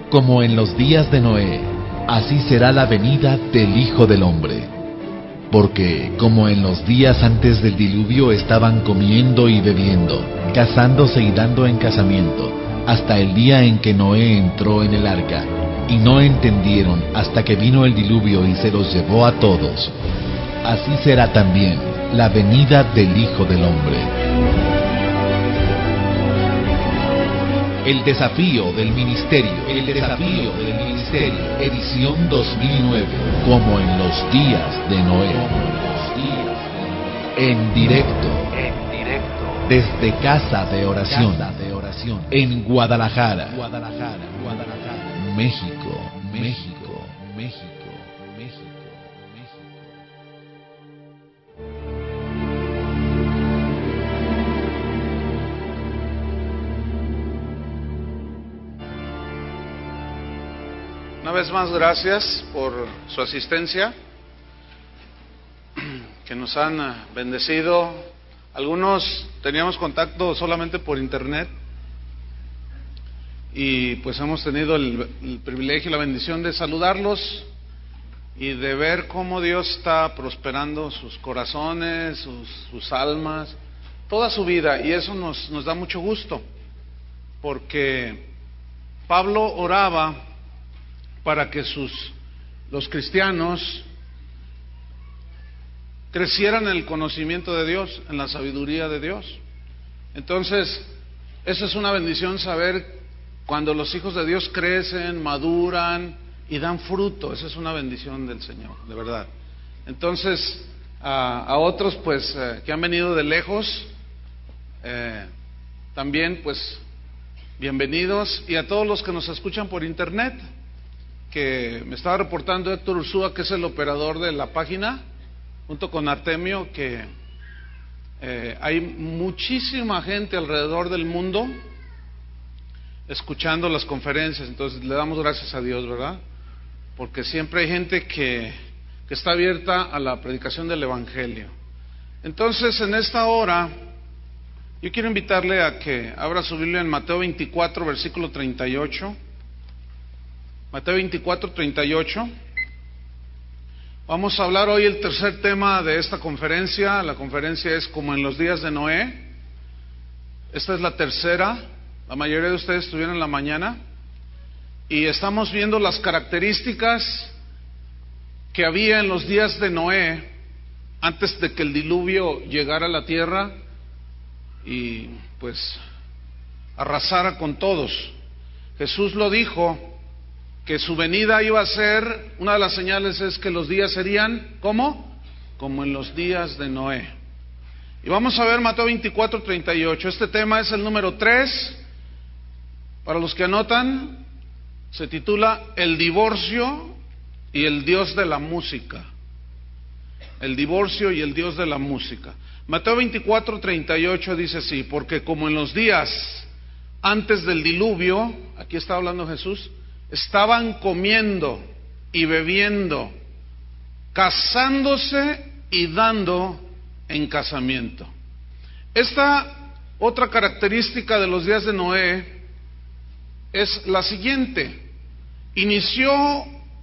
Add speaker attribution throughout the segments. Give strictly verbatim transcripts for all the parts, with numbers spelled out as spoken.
Speaker 1: Como en los días de Noé, así será la venida del Hijo del Hombre. Porque como en los días antes del diluvio estaban comiendo y bebiendo, casándose y dando en casamiento, hasta el día en que Noé entró en el arca, y no entendieron hasta que vino el diluvio y se los llevó a todos, así será también la venida del Hijo del Hombre. El desafío del ministerio, el desafío del ministerio, edición dos mil nueve, como en los días de Noé. En directo, en directo, desde Casa de Oración, de oración, en Guadalajara, Guadalajara, Guadalajara, México, México, México, México.
Speaker 2: Una vez más, gracias por su asistencia, que nos han bendecido. Algunos teníamos contacto solamente por internet y pues hemos tenido el, el privilegio y la bendición de saludarlos y de ver cómo Dios está prosperando sus corazones, sus, sus almas, toda su vida, y eso nos, nos da mucho gusto, porque Pablo oraba para que sus, los cristianos crecieran en el conocimiento de Dios, en la sabiduría de Dios. Entonces, eso es una bendición, saber cuando los hijos de Dios crecen, maduran y dan fruto. Esa es una bendición del Señor, de verdad. Entonces, a, a otros pues eh, que han venido de lejos, eh, también pues bienvenidos, y a todos los que nos escuchan por internet, que me estaba reportando Héctor Ursúa, que es el operador de la página, junto con Artemio, que eh, hay muchísima gente alrededor del mundo escuchando las conferencias. Entonces le damos gracias a Dios, ¿verdad? Porque siempre hay gente que, que está abierta a la predicación del Evangelio. Entonces, en esta hora, yo quiero invitarle a que abra su Biblia en Mateo veinticuatro, versículo treinta y ocho. Mateo veinticuatro, treinta y ocho. Vamos a hablar hoy el tercer tema de esta conferencia. La conferencia es como en los días de Noé. Esta es la tercera. La mayoría de ustedes estuvieron en la mañana. Y estamos viendo las características que había en los días de Noé, antes de que el diluvio llegara a la tierra y pues arrasara con todos. Jesús lo dijo, que su venida iba a ser, una de las señales es que los días serían, ¿cómo? Como en los días de Noé. Y vamos a ver Mateo veinticuatro, treinta y ocho. Este tema es el número tres. Para los que anotan, se titula El divorcio y el Dios de la música. El divorcio y el Dios de la música. Mateo veinticuatro, treinta y ocho dice así: porque como en los días antes del diluvio, aquí está hablando Jesús, estaban comiendo y bebiendo, casándose y dando en casamiento. Esta otra característica de los días de Noé es la siguiente: inició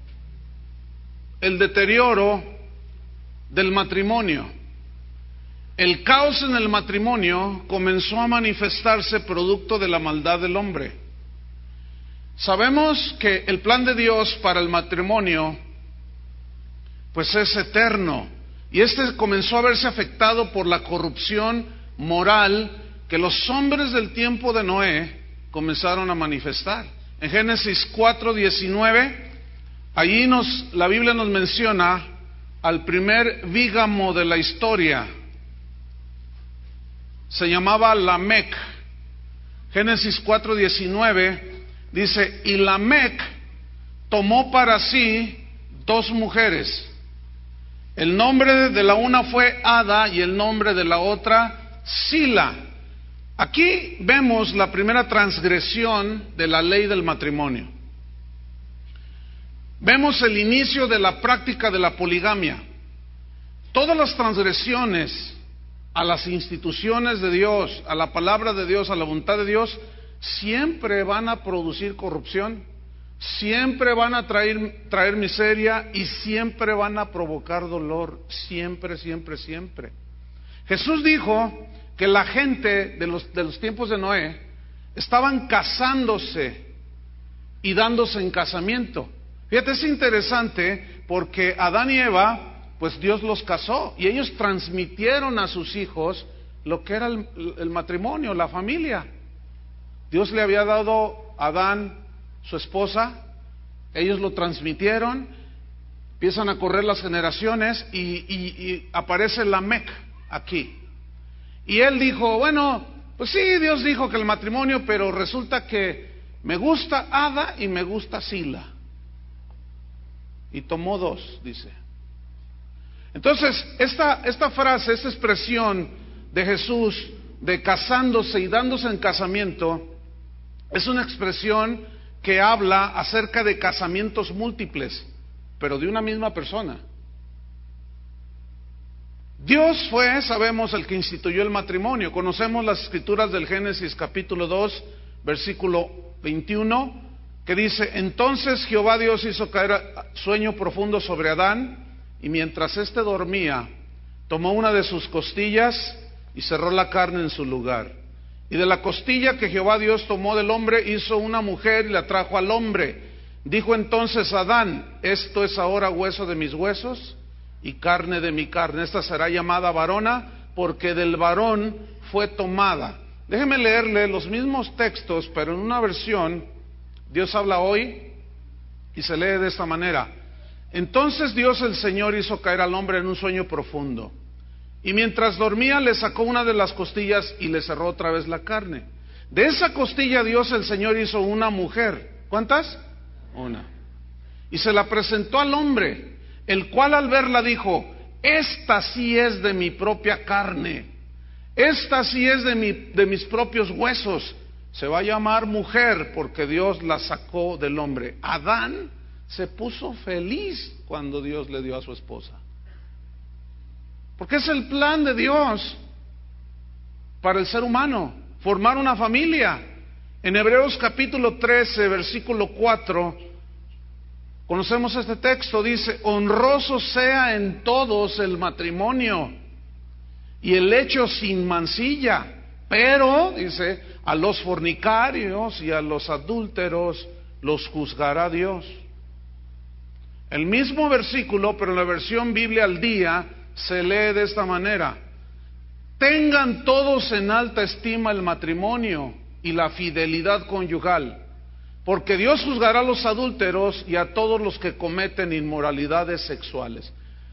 Speaker 2: el deterioro del matrimonio. El caos en el matrimonio comenzó a manifestarse producto de la maldad del hombre. Sabemos que el plan de Dios para el matrimonio pues es eterno, y este comenzó a verse afectado por la corrupción moral que los hombres del tiempo de Noé comenzaron a manifestar. En Génesis cuatro, diecinueve, allí nos, la Biblia nos menciona al primer bígamo de la historia. Se llamaba Lamec. Génesis cuatro, diecinueve dice: y Lamec tomó para sí dos mujeres. El nombre de la una fue Ada y el nombre de la otra Sila. Aquí vemos la primera transgresión de la ley del matrimonio. Vemos el inicio de la práctica de la poligamia. Todas las transgresiones a las instituciones de Dios, a la palabra de Dios, a la voluntad de Dios, siempre van a producir corrupción, siempre van a traer, traer miseria y siempre van a provocar dolor, siempre, siempre, siempre. Jesús dijo que la gente de los, de los tiempos de Noé estaban casándose y dándose en casamiento. Fíjate, es interesante porque Adán y Eva, pues Dios los casó y ellos transmitieron a sus hijos lo que era el, el matrimonio, la familia. Dios le había dado a Adán su esposa, ellos lo transmitieron, empiezan a correr las generaciones y, y, y aparece Lamec aquí. Y él dijo, bueno, pues sí, Dios dijo que el matrimonio, pero resulta que me gusta Ada y me gusta Sila. Y tomó dos, dice. Entonces, esta, esta frase, esta expresión de Jesús de casándose y dándose en casamiento, es una expresión que habla acerca de casamientos múltiples, pero de una misma persona. Dios fue, sabemos, el que instituyó el matrimonio. Conocemos las escrituras del Génesis capítulo dos, versículo veintiuno, que dice, entonces Jehová Dios hizo caer sueño profundo sobre Adán, y mientras éste dormía, tomó una de sus costillas y cerró la carne en su lugar. Y de la costilla que Jehová Dios tomó del hombre, hizo una mujer y la trajo al hombre. Dijo entonces Adán, esto es ahora hueso de mis huesos y carne de mi carne. Esta será llamada varona, porque del varón fue tomada. Déjeme leerle los mismos textos, pero en una versión, Dios habla hoy y se lee de esta manera. Entonces Dios el Señor hizo caer al hombre en un sueño profundo, y mientras dormía le sacó una de las costillas y le cerró otra vez la carne. De esa costilla Dios el Señor hizo una mujer. ¿Cuántas? Una. Y se la presentó al hombre, el cual al verla dijo, esta sí es de mi propia carne, esta sí es de, mi, de mis propios huesos, se va a llamar mujer porque Dios la sacó del hombre. Adán se puso feliz cuando Dios le dio a su esposa, porque es el plan de Dios para el ser humano, formar una familia. En Hebreos capítulo trece, versículo cuatro, conocemos este texto, dice, honroso sea en todos el matrimonio y el hecho sin mancilla, pero, dice, a los fornicarios y a los adúlteros los juzgará Dios. El mismo versículo, pero en la versión Biblia al día, se lee de esta manera: tengan todos en alta estima el matrimonio y la fidelidad conyugal, porque Dios juzgará a los adúlteros y a todos los que cometen inmoralidades sexuales.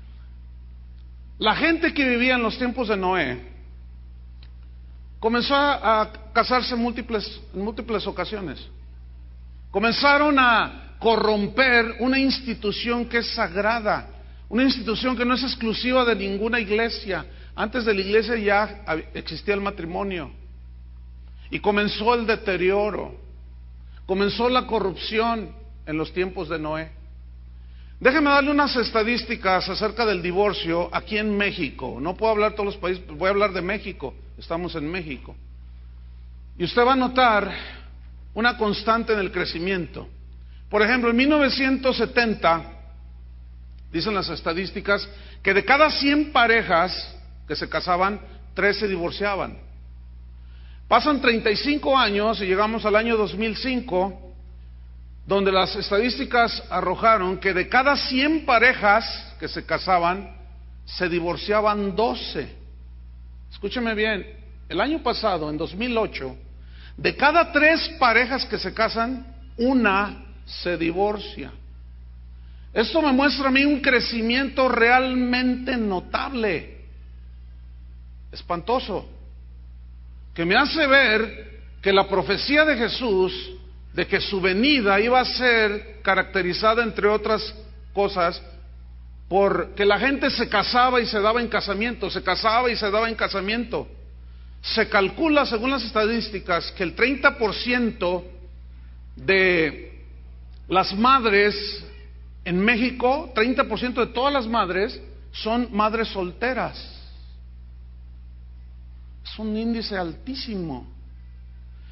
Speaker 2: La gente que vivía en los tiempos de Noé comenzó a, a casarse en múltiples, en múltiples ocasiones. Comenzaron a corromper una institución que es sagrada, una institución que no es exclusiva de ninguna iglesia. Antes de la iglesia ya existía el matrimonio, y comenzó el deterioro, comenzó la corrupción en los tiempos de Noé. Déjeme darle unas estadísticas acerca del divorcio aquí en México. No puedo hablar de todos los países, voy a hablar de México. Estamos en México. Y usted va a notar una constante en el crecimiento. Por ejemplo, en mil novecientos setenta, dicen las estadísticas, que de cada cien parejas que se casaban, tres se divorciaban. Pasan treinta y cinco años y llegamos al año dos mil cinco, donde las estadísticas arrojaron que de cada cien parejas que se casaban, se divorciaban doce. Escúcheme bien, el año pasado, en dos mil ocho, de cada tres parejas que se casan, una se divorcia. Esto me muestra a mí un crecimiento realmente notable, espantoso, que me hace ver que la profecía de Jesús de que su venida iba a ser caracterizada, entre otras cosas, por que la gente se casaba y se daba en casamiento, se casaba y se daba en casamiento. Se calcula, según las estadísticas, que el treinta por ciento de las madres en México, treinta por ciento de todas las madres, son madres solteras. Es un índice altísimo.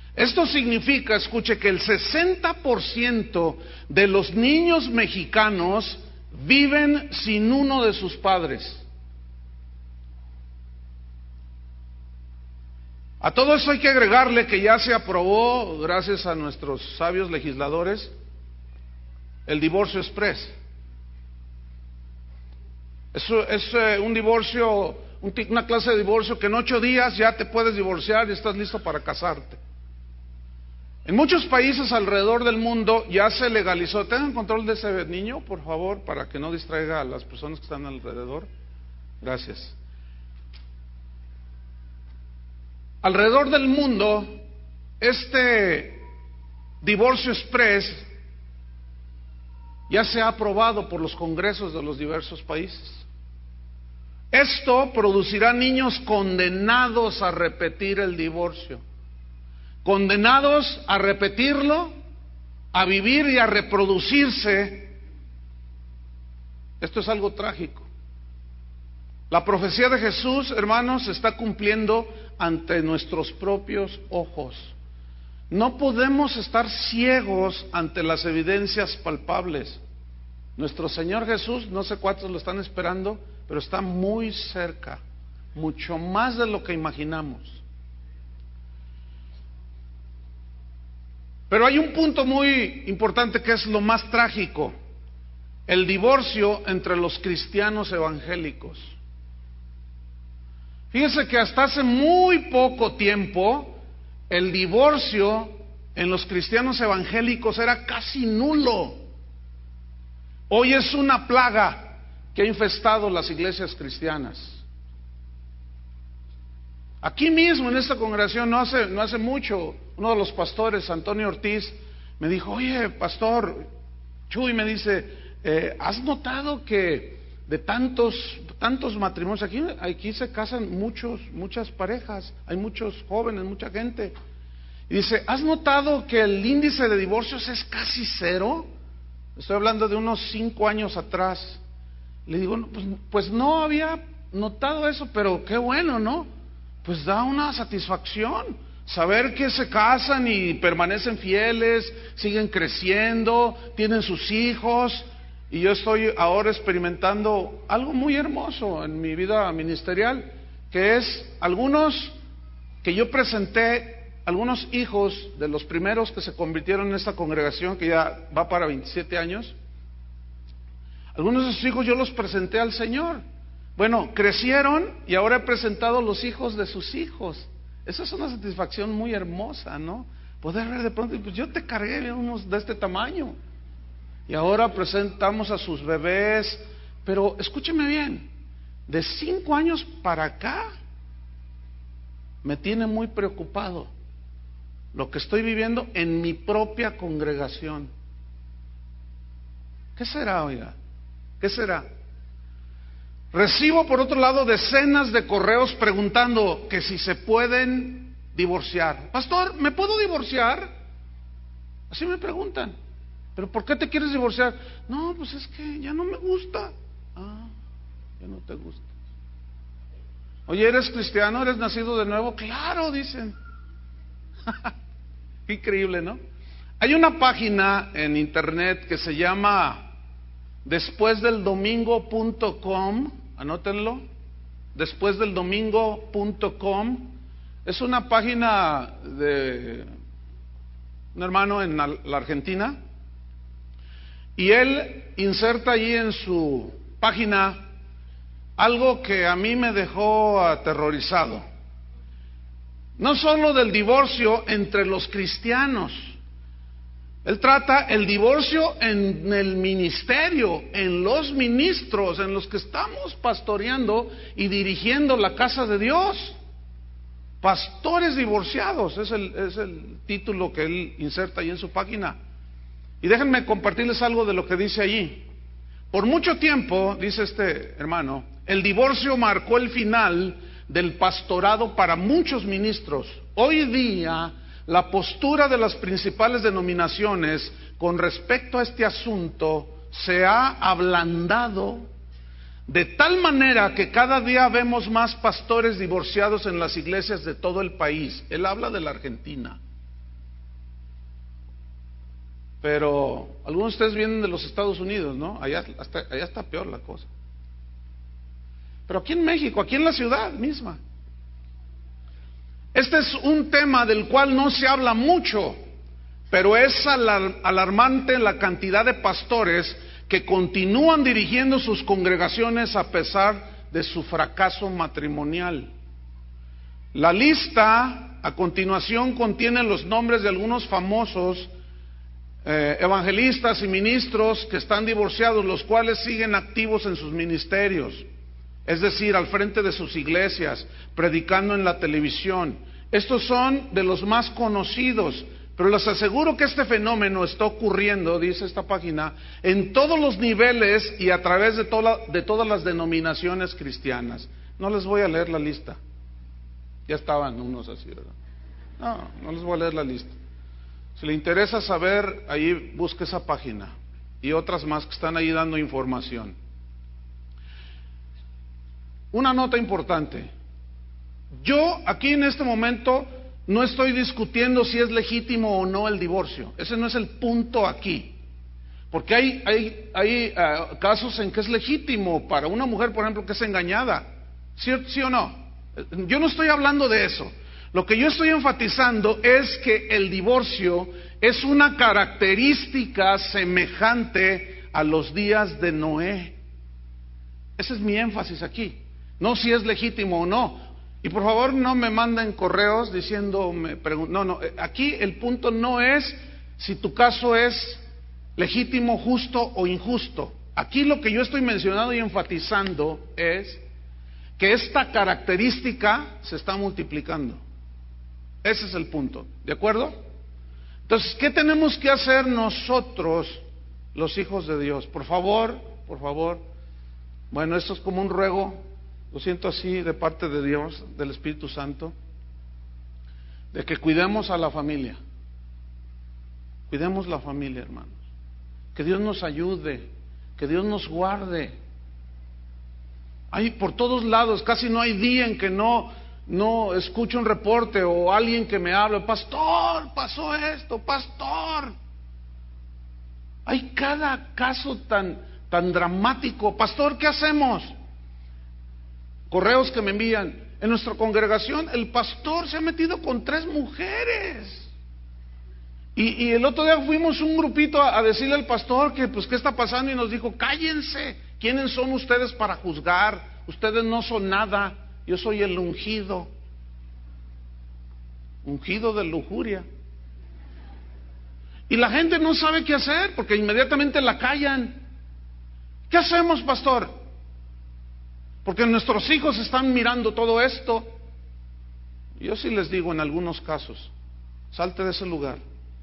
Speaker 2: Esto significa, escuche, que el sesenta por ciento de los niños mexicanos viven sin uno de sus padres. A todo eso hay que agregarle que ya se aprobó, gracias a nuestros sabios legisladores, el divorcio express. Eso es eh, un divorcio, un, una clase de divorcio que en ocho días ya te puedes divorciar y estás listo para casarte. En muchos países alrededor del mundo ya se legalizó. Tengan control de ese niño, por favor, para que no distraiga a las personas que están alrededor. Gracias. Alrededor del mundo, este divorcio express ya se ha aprobado por los congresos de los diversos países. Esto producirá niños condenados a repetir el divorcio, condenados a repetirlo, a vivir y a reproducirse. Esto es algo trágico. La profecía de Jesús, hermanos, se está cumpliendo ante nuestros propios ojos. No podemos estar ciegos ante las evidencias palpables. Nuestro Señor Jesús, no sé cuántos lo están esperando, pero está muy cerca, mucho más de lo que imaginamos. Pero hay un punto muy importante que es lo más trágico: el divorcio entre los cristianos evangélicos. Fíjense que hasta hace muy poco tiempo el divorcio en los cristianos evangélicos era casi nulo. Hoy es una plaga que ha infestado las iglesias cristianas. Aquí mismo en esta congregación, no hace, no hace mucho, uno de los pastores, Antonio Ortiz, me dijo: oye, pastor Chuy, me dice, eh, ¿has notado que de tantos tantos matrimonios, aquí, aquí se casan muchos, muchas parejas, hay muchos jóvenes, mucha gente? Y dice, ¿has notado que el índice de divorcios es casi cero? Estoy hablando de unos cinco años atrás. Le digo, no, pues, pues no había notado eso, pero qué bueno, ¿no? Pues da una satisfacción saber que se casan y permanecen fieles, siguen creciendo, tienen sus hijos. Y yo estoy ahora experimentando algo muy hermoso en mi vida ministerial, que es algunos que yo presenté, algunos hijos de los primeros que se convirtieron en esta congregación, que ya va para veintisiete años. Algunos de esos hijos yo los presenté al Señor. Bueno, crecieron y ahora he presentado los hijos de sus hijos. Esa es una satisfacción muy hermosa, ¿no? Poder ver de pronto, pues yo te cargué unos de este tamaño. Y ahora presentamos a sus bebés. Pero escúcheme bien, de cinco años para acá me tiene muy preocupado lo que estoy viviendo en mi propia congregación. ¿Qué será, oiga? ¿Qué será? Recibo por otro lado decenas de correos preguntando que si se pueden divorciar. Pastor, ¿me puedo divorciar? Así me preguntan. ¿Pero por qué te quieres divorciar? No, pues es que ya no me gusta. Ah, ya no te gusta. Oye, ¿eres cristiano? ¿Eres nacido de nuevo? Claro, dicen. Qué increíble, ¿no? Hay una página en internet que se llama después del domingo punto com, anótenlo, después del domingo punto com. Es una página de un hermano en la Argentina, y él inserta allí en su página algo que a mí me dejó aterrorizado. No solo del divorcio entre los cristianos, él trata el divorcio en el ministerio, en los ministros, en los que estamos pastoreando y dirigiendo la casa de Dios. Pastores divorciados, es el, es el título que él inserta ahí en su página. Y déjenme compartirles algo de lo que dice allí. Por mucho tiempo, dice este hermano, el divorcio marcó el final del pastorado para muchos ministros. Hoy día, la postura de las principales denominaciones con respecto a este asunto se ha ablandado de tal manera que cada día vemos más pastores divorciados en las iglesias de todo el país. Él habla de la Argentina. Pero algunos de ustedes vienen de los Estados Unidos, ¿no? Allá, hasta, allá está peor la cosa. Pero aquí en México, aquí en la ciudad misma. Este es un tema del cual no se habla mucho, pero es alar, alarmante la cantidad de pastores que continúan dirigiendo sus congregaciones a pesar de su fracaso matrimonial. La lista a continuación contiene los nombres de algunos famosos eh, evangelistas y ministros que están divorciados, los cuales siguen activos en sus ministerios, es decir, al frente de sus iglesias, predicando en la televisión. Estos son de los más conocidos, pero les aseguro que este fenómeno está ocurriendo, dice esta página, en todos los niveles y a través de, toda, de todas las denominaciones cristianas. No les voy a leer la lista. Ya estaban unos así, ¿verdad? No, no les voy a leer la lista. Si le interesa saber, ahí busque esa página y otras más que están ahí dando información. Una nota importante. Yo aquí en este momento no estoy discutiendo si es legítimo o no el divorcio. Ese no es el punto aquí. Porque hay, hay, hay uh, casos en que es legítimo para una mujer, por ejemplo, que es engañada. ¿Sí, sí o no? Yo no estoy hablando de eso. Lo que yo estoy enfatizando es que el divorcio es una característica semejante a los días de Noé. Ese es mi énfasis aquí. No si es legítimo o no. Y por favor no me manden correos diciendo, me pregun- no, no, aquí el punto no es si tu caso es legítimo, justo o injusto. Aquí lo que yo estoy mencionando y enfatizando es que esta característica se está multiplicando. Ese es el punto, ¿de acuerdo? Entonces, ¿qué tenemos que hacer nosotros, los hijos de Dios? Por favor, por favor, bueno, esto es como un ruego, lo siento así de parte de Dios, del Espíritu Santo, de que cuidemos a la familia. Cuidemos la familia, hermanos. Que Dios nos ayude, que Dios nos guarde. Hay por todos lados, casi no hay día en que no, no escucho un reporte o alguien que me hable, pastor, pasó esto, pastor. Hay cada caso tan, tan dramático. Pastor, ¿qué hacemos? Correos que me envían. En nuestra congregación el pastor se ha metido con tres mujeres. Y, y el otro día fuimos un grupito a, a decirle al pastor que pues qué está pasando y nos dijo, cállense, ¿quiénes son ustedes para juzgar? Ustedes no son nada, yo soy el ungido. Ungido de lujuria. Y la gente no sabe qué hacer porque inmediatamente la callan. ¿Qué hacemos, pastor? Porque nuestros hijos están mirando todo esto. Yo sí les digo en algunos casos, salte de ese lugar.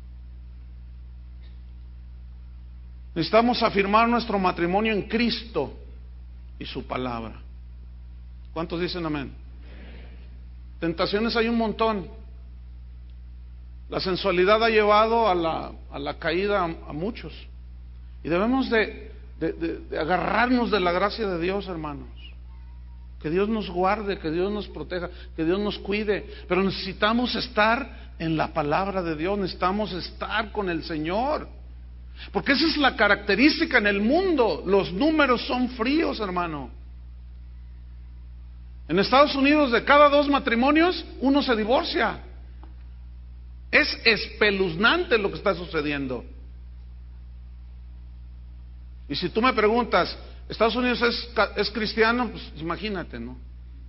Speaker 2: Necesitamos afirmar nuestro matrimonio en Cristo y su palabra. ¿Cuántos dicen amén? Tentaciones hay un montón. La sensualidad ha llevado a la, a la caída a, a muchos. Y debemos de, de, de, de agarrarnos de la gracia de Dios, hermanos. Que Dios nos guarde, que Dios nos proteja, que Dios nos cuide. Pero necesitamos estar en la palabra de Dios, necesitamos estar con el Señor. Porque esa es la característica en el mundo. Los números son fríos, hermano. En Estados Unidos, de cada dos matrimonios, uno se divorcia. Es espeluznante lo que está sucediendo. Y si tú me preguntas, ¿Estados Unidos es, es cristiano? Pues imagínate, ¿no?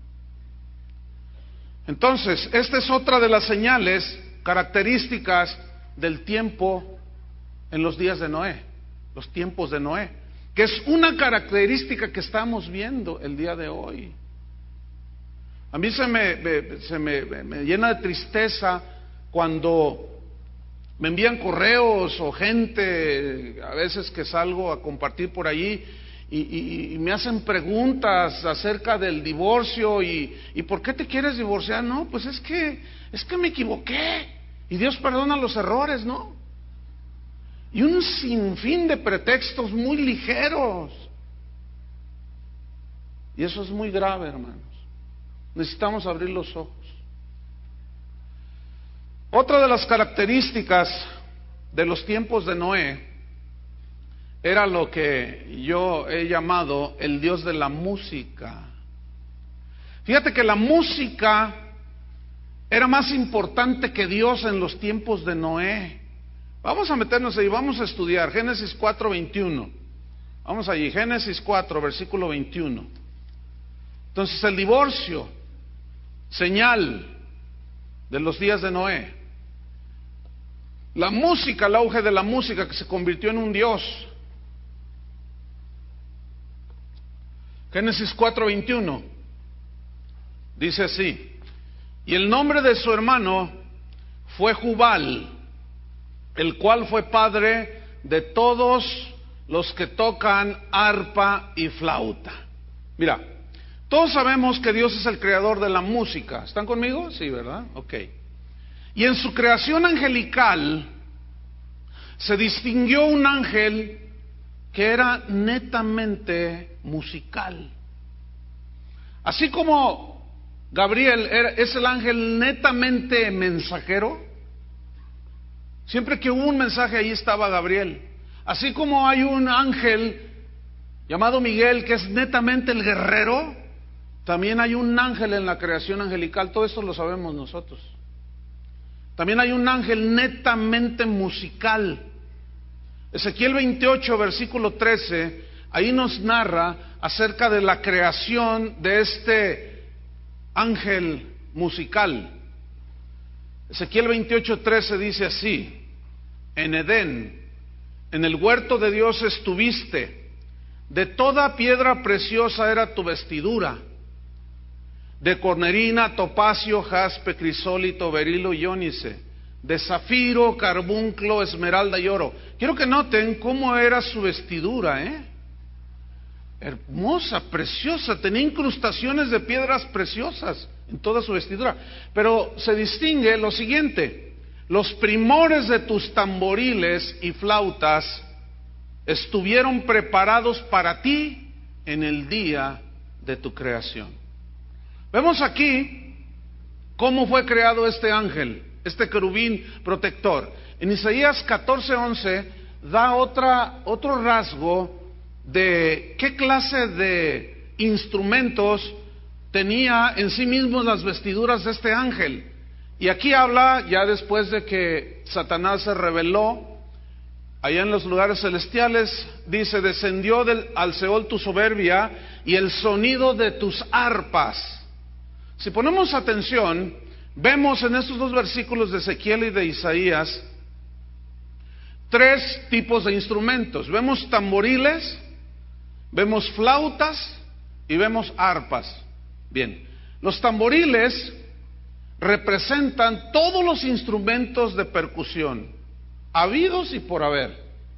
Speaker 2: Entonces, esta es otra de las señales, características del tiempo en los días de Noé, los tiempos de Noé, que es una característica que estamos viendo el día de hoy. A mí se me, me, se me, me llena de tristeza cuando me envían correos o gente, a veces que salgo a compartir por allí, y, y, y me hacen preguntas acerca del divorcio y, y ¿por qué te quieres divorciar? No, pues es que, es que me equivoqué y Dios perdona los errores, ¿no? Y un sinfín de pretextos muy ligeros. Y eso es muy grave, hermanos. Necesitamos abrir los ojos. Otra de las características de los tiempos de Noé era lo que yo he llamado el Dios de la música. Fíjate que la música era más importante que Dios en los tiempos de Noé. Vamos a meternos ahí, vamos a estudiar Génesis cuatro veintiuno. Vamos allí, Génesis cuatro, versículo veintiuno. Entonces, el divorcio, señal de los días de Noé. La música, el auge de la música que se convirtió en un dios. Génesis cuatro veintiuno dice así: y el nombre de su hermano fue Jubal, el cual fue padre de todos los que tocan arpa y flauta. Mira, todos sabemos que Dios es el creador de la música. ¿Están conmigo? Sí, ¿verdad? Ok. Y en su creación angelical se distinguió un ángel que era netamente musical. Así como Gabriel era, es el ángel netamente mensajero, siempre que hubo un mensaje ahí estaba Gabriel. Así como hay un ángel llamado Miguel que es netamente el guerrero, también hay un ángel en la creación angelical. Todo esto lo sabemos nosotros. También hay un ángel netamente musical. Ezequiel veintiocho, versículo trece, ahí nos narra acerca de la creación de este ángel musical. Ezequiel veintiocho, trece dice así: en Edén, en el huerto de Dios estuviste, de toda piedra preciosa era tu vestidura, de cornerina, topacio, jaspe, crisólito, berilo y ónice, de zafiro, carbunclo, esmeralda y oro. Quiero que noten cómo era su vestidura, ¿eh? Hermosa, preciosa, tenía incrustaciones de piedras preciosas en toda su vestidura. Pero se distingue lo siguiente: los primores de tus tamboriles y flautas estuvieron preparados para ti en el día de tu creación. Vemos aquí cómo fue creado este ángel, este querubín protector. En Isaías catorce once da otra, otro rasgo de qué clase de instrumentos tenía en sí mismos las vestiduras de este ángel. Y aquí habla, ya después de que Satanás se rebeló allá en los lugares celestiales, dice: descendió del, al Seol tu soberbia y el sonido de tus arpas. Si ponemos atención, vemos en estos dos versículos de Ezequiel y de Isaías tres tipos de instrumentos. Vemos tamboriles, vemos flautas y vemos arpas. Bien, los tamboriles representan todos los instrumentos de percusión, habidos y por haber.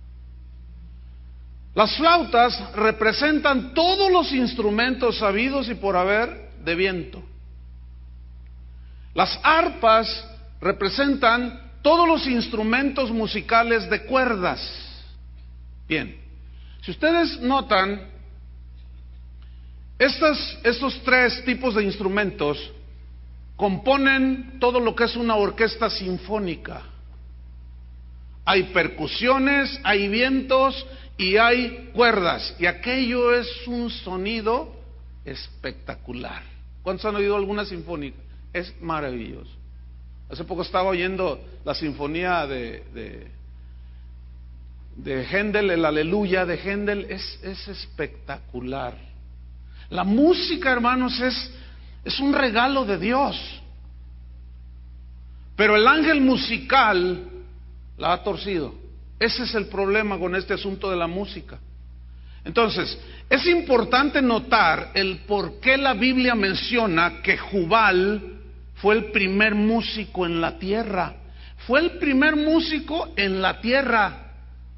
Speaker 2: Las flautas representan todos los instrumentos habidos y por haber de viento. Las arpas representan todos los instrumentos musicales de cuerdas. Bien, si ustedes notan, estos, estos tres tipos de instrumentos componen todo lo que es una orquesta sinfónica. Hay percusiones, hay vientos y hay cuerdas, y aquello es un sonido espectacular. ¿Cuántos han oído alguna sinfónica? Es maravilloso. Hace poco estaba oyendo la sinfonía de de, de Händel, el Aleluya de Händel. Es, es espectacular. La música, hermanos, es, es un regalo de Dios. Pero el ángel musical la ha torcido. Ese es el problema con este asunto de la música. Entonces, es importante notar el por qué la Biblia menciona que Jubal fue el primer músico en la tierra. Fue el primer músico en la tierra.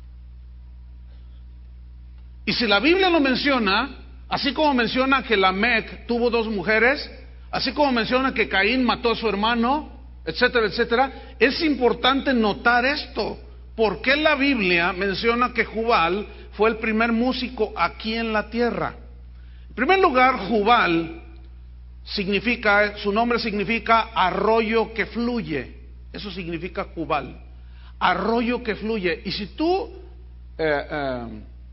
Speaker 2: Y si la Biblia lo menciona, así como menciona que Lamec tuvo dos mujeres, así como menciona que Caín mató a su hermano, etcétera, etcétera, es importante notar esto. ¿Por qué la Biblia menciona que Jubal fue el primer músico aquí en la tierra? En primer lugar, Jubal significa, su nombre significa arroyo que fluye. Eso significa Jubal. arroyo que fluye. Y si tú eh, eh,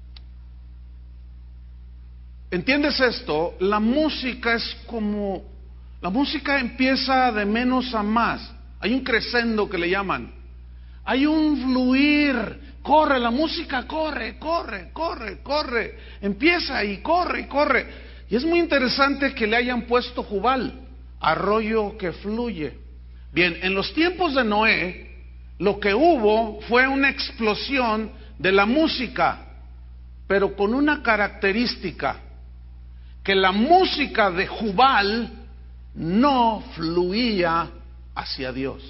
Speaker 2: entiendes esto, la música es como, la música empieza de menos a más. Hay un crescendo que le llaman. Hay un fluir. Corre, la música corre, corre, corre, corre. Empieza y corre y corre. Y es muy interesante que le hayan puesto Jubal, arroyo que fluye. Bien, en los tiempos de Noé, lo que hubo fue una explosión de la música, pero con una característica, que la música de Jubal no fluía hacia Dios.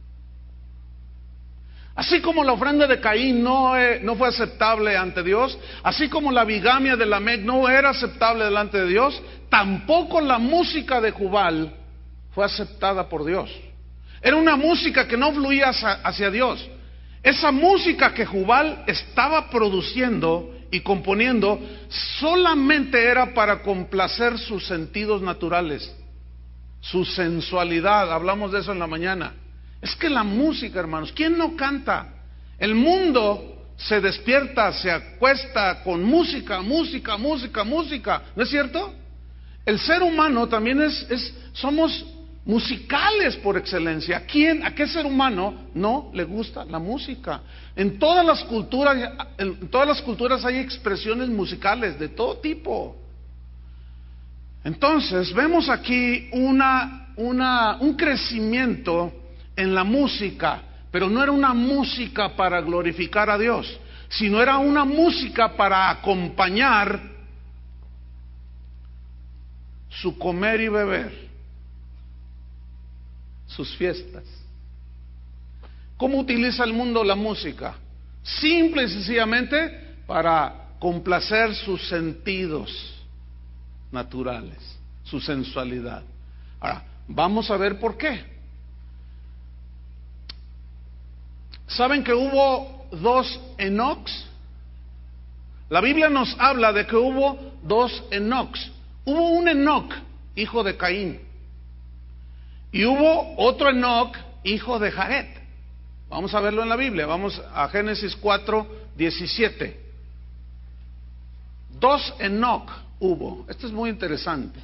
Speaker 2: Así como la ofrenda de Caín no, eh, no fue aceptable ante Dios, así como la bigamia de Lamec no era aceptable delante de Dios, tampoco la música de Jubal fue aceptada por Dios. Era una música que no fluía hacia, hacia Dios. Esa música que Jubal estaba produciendo y componiendo solamente era para complacer sus sentidos naturales, su sensualidad. Hablamos de eso en la mañana. Es que la música, hermanos, ¿quién no canta? El mundo se despierta, se acuesta con música, música, música, música. ¿No es cierto? El ser humano también es, es somos musicales por excelencia. ¿A quién, a qué ser humano no le gusta la música? En todas las culturas, en todas las culturas hay expresiones musicales de todo tipo. Entonces, vemos aquí una, una, un crecimiento en la música, pero no era una música para glorificar a Dios, sino era una música para acompañar su comer y beber, sus fiestas. ¿Cómo utiliza el mundo la música? Simple y sencillamente para complacer sus sentidos naturales, su sensualidad. Ahora, vamos a ver por qué. ¿Saben que hubo dos Enocs? La Biblia nos habla de que hubo dos Enocs. Hubo un Enoc, hijo de Caín, y hubo otro Enoc, hijo de Jared. Vamos a verlo en la Biblia. Vamos a Génesis cuatro, diecisiete. Dos Enoc hubo. Esto es muy interesante.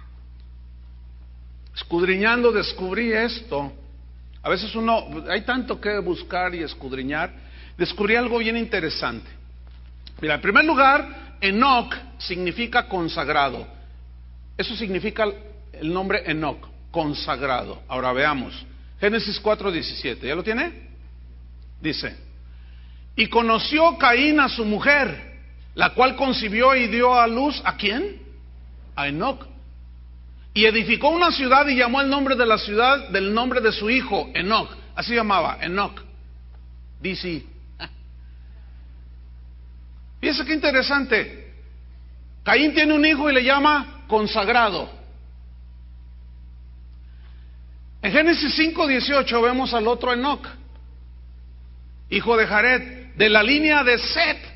Speaker 2: Escudriñando descubrí esto. A veces uno, hay tanto que buscar y escudriñar. Descubrí algo bien interesante. Mira, en primer lugar, Enoc significa consagrado. Eso significa el nombre Enoc, consagrado. Ahora veamos. Génesis cuatro, diecisiete. ¿Ya lo tiene? Dice: y conoció Caín a su mujer, la cual concibió y dio a luz, ¿a quién? A Enoc. Y edificó una ciudad y llamó el nombre de la ciudad del nombre de su hijo, Enoc. Así llamaba, Enoc. D C. Fíjense qué interesante. Caín tiene un hijo y le llama consagrado. En Génesis cinco, dieciocho vemos al otro Enoc, hijo de Jared, de la línea de Set.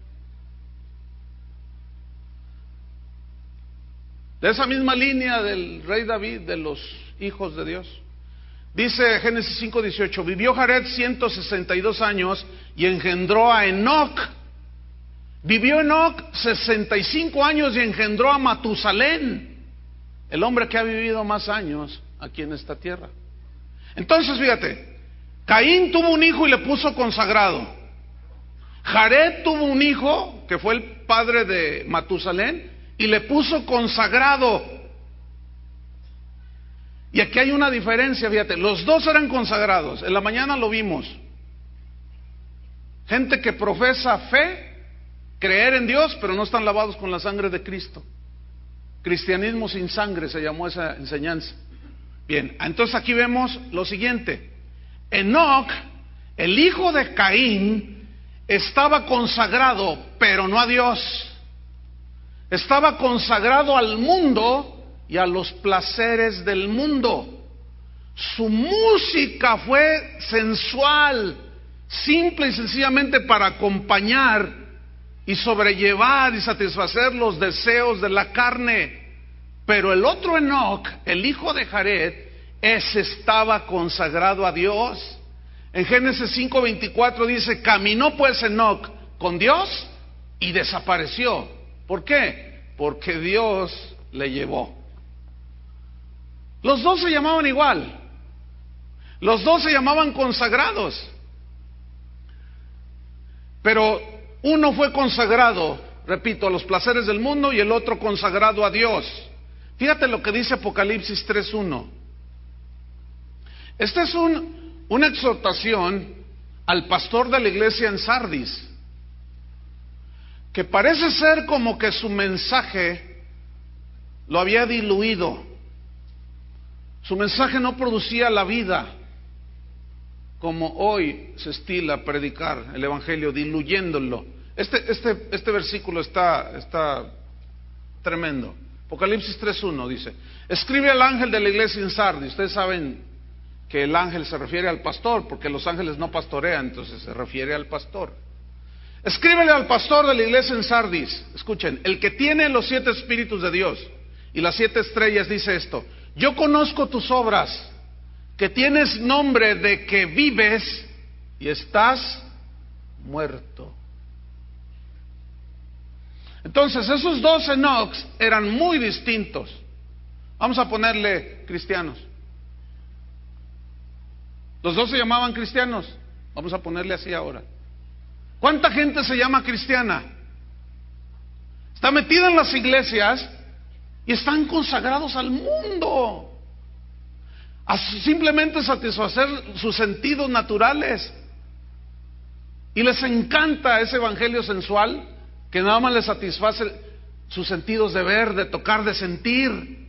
Speaker 2: De esa misma línea del rey David, de los hijos de Dios. Dice Génesis cinco, dieciocho, vivió Jared ciento sesenta y dos años y engendró a Enoc. Vivió Enoc sesenta y cinco años y engendró a Matusalén, el hombre que ha vivido más años aquí en esta tierra. Entonces, fíjate, Caín tuvo un hijo y le puso consagrado. Jared tuvo un hijo que fue el padre de Matusalén y le puso consagrado. Y aquí hay una diferencia, fíjate, los dos eran consagrados. En la mañana lo vimos. Gente que profesa fe, creer en Dios, pero no están lavados con la sangre de Cristo. Cristianismo sin sangre se llamó esa enseñanza. Bien, entonces aquí vemos lo siguiente. Enoc, el hijo de Caín, estaba consagrado, pero no a Dios. Estaba consagrado al mundo y a los placeres del mundo. Su música fue sensual, simple y sencillamente para acompañar y sobrellevar y satisfacer los deseos de la carne. Pero el otro Enoc, el hijo de Jared, ese estaba consagrado a Dios. En Génesis cinco veinticuatro dice, caminó pues Enoc con Dios y desapareció. ¿Por qué? Porque Dios le llevó. Los dos se llamaban igual. Los dos se llamaban consagrados. Pero uno fue consagrado, repito, a los placeres del mundo y el otro consagrado a Dios. Fíjate lo que dice Apocalipsis tres uno. Esta es un, una exhortación al pastor de la iglesia en Sardis, que parece ser como que su mensaje lo había diluido. Su mensaje no producía la vida como hoy se estila predicar el evangelio, diluyéndolo. Este, este, este versículo está, está tremendo. Apocalipsis tres uno dice, escribe al ángel de la iglesia en Sardis. Ustedes saben que el ángel se refiere al pastor, porque los ángeles no pastorean, entonces se refiere al pastor. Escríbele al pastor de la iglesia en Sardis. Escuchen, el que tiene los siete espíritus de Dios y las siete estrellas dice esto: yo conozco tus obras, que tienes nombre de que vives y estás muerto. Entonces esos dos Enocs eran muy distintos. Vamos a ponerle cristianos. Los dos se llamaban cristianos. Vamos a ponerle así ahora. ¿Cuánta gente se llama cristiana? Está metida en las iglesias y están consagrados al mundo, a simplemente satisfacer sus sentidos naturales, y les encanta ese evangelio sensual que nada más les satisface sus sentidos de ver, de tocar, de sentir.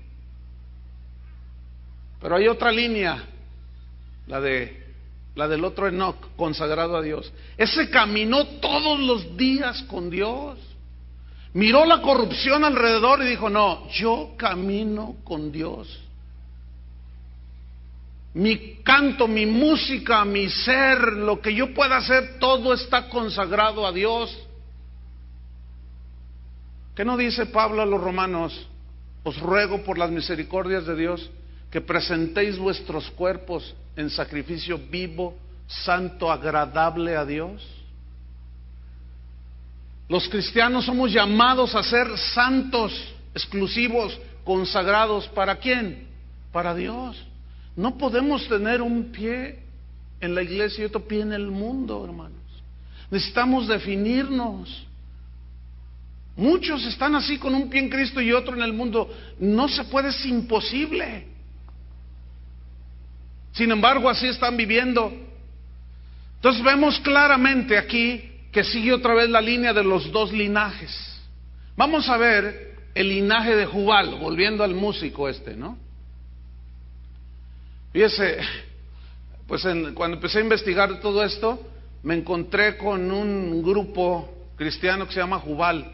Speaker 2: Pero hay otra línea, la de la del otro Enoc, consagrado a Dios. Ese caminó todos los días con Dios, miró la corrupción alrededor y dijo: no, yo camino con Dios. Mi canto, mi música, mi ser, lo que yo pueda hacer, todo está consagrado a Dios. ¿Qué no dice Pablo a los romanos? Os ruego por las misericordias de Dios que presentéis vuestros cuerpos en sacrificio vivo, santo, agradable a Dios. Los cristianos somos llamados a ser santos, exclusivos, consagrados. ¿Para quién? Para Dios. No podemos tener un pie en la iglesia y otro pie en el mundo, hermanos. Necesitamos definirnos. Muchos están así, con un pie en Cristo y otro en el mundo. No se puede, es imposible. Sin embargo, así están viviendo. Entonces vemos claramente aquí que sigue otra vez la línea de los dos linajes. Vamos a ver el linaje de Jubal, volviendo al músico este, ¿no? Fíjese, pues en, cuando empecé a investigar todo esto, me encontré con un grupo cristiano que se llama Jubal.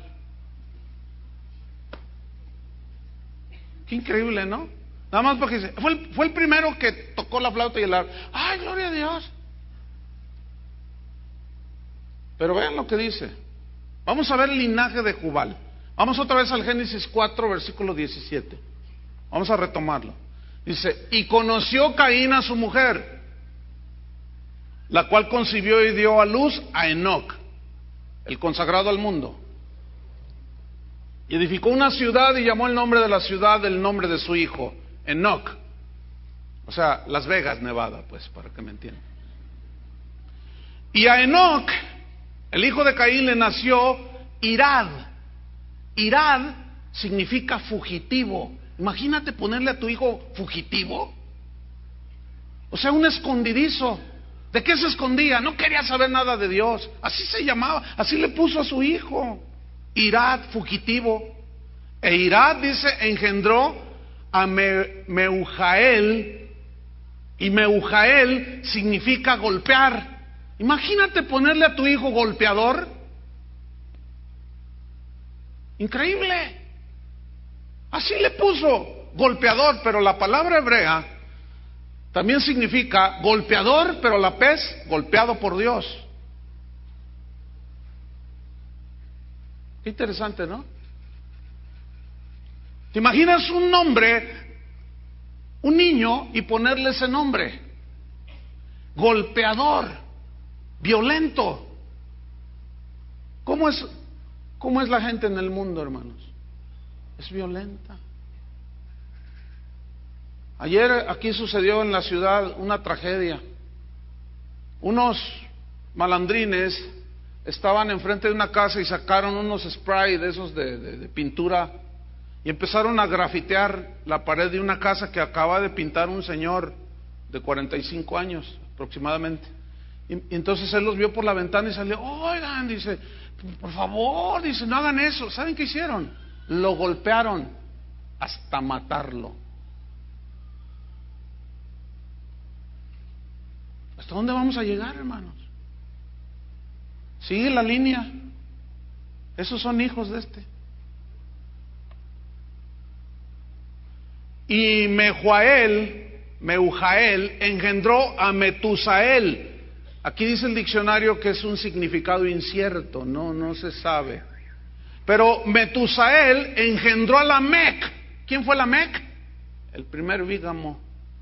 Speaker 2: Qué increíble, ¿no? Nada más porque dice, fue el, fue el primero que tocó la flauta y el arpa. ¡Ay, gloria a Dios! Pero vean lo que dice. Vamos a ver el linaje de Jubal. Vamos otra vez al Génesis cuatro, versículo diecisiete. Vamos a retomarlo. Dice, y conoció Caín a su mujer, la cual concibió y dio a luz a Enoc, el consagrado al mundo. Y edificó una ciudad y llamó el nombre de la ciudad el nombre de su hijo, Enoc. O sea, Las Vegas, Nevada, pues, para que me entiendan. Y a Enoc, el hijo de Caín, le nació Irad. Irad significa fugitivo. Imagínate ponerle a tu hijo fugitivo. O sea, un escondidizo. ¿De qué se escondía? No quería saber nada de Dios. Así se llamaba, así le puso a su hijo. Irad, fugitivo. E Irad, dice, engendró a Me, Meujael. Y Meujael significa golpear. Imagínate ponerle a tu hijo golpeador. Increíble. Así le puso, golpeador, pero la palabra hebrea también significa golpeador, pero a la vez golpeado por Dios. Qué interesante, ¿no? ¿Te imaginas un nombre, un niño, y ponerle ese nombre? golpeador, violento. ¿Cómo es, cómo es la gente en el mundo, hermanos? Es violenta. Ayer aquí sucedió en la ciudad una tragedia. Unos malandrines estaban enfrente de una casa y sacaron unos spray de esos de, de, de pintura y empezaron a grafitear la pared de una casa que acaba de pintar un señor de cuarenta y cinco años aproximadamente. Y, y entonces él los vio por la ventana y salió: oigan, dice, por favor, dice, no hagan eso. ¿Saben qué hicieron? Lo golpearon hasta matarlo. ¿Hasta dónde vamos a llegar, hermanos? Sigue la línea. Esos son hijos de este. Y Mehujael, Mehujael engendró a Metusael. Aquí dice el diccionario que es un significado incierto, no, no se sabe. Pero Metusael engendró a Lamec. ¿Quién fue Lamec? El primer bígamo.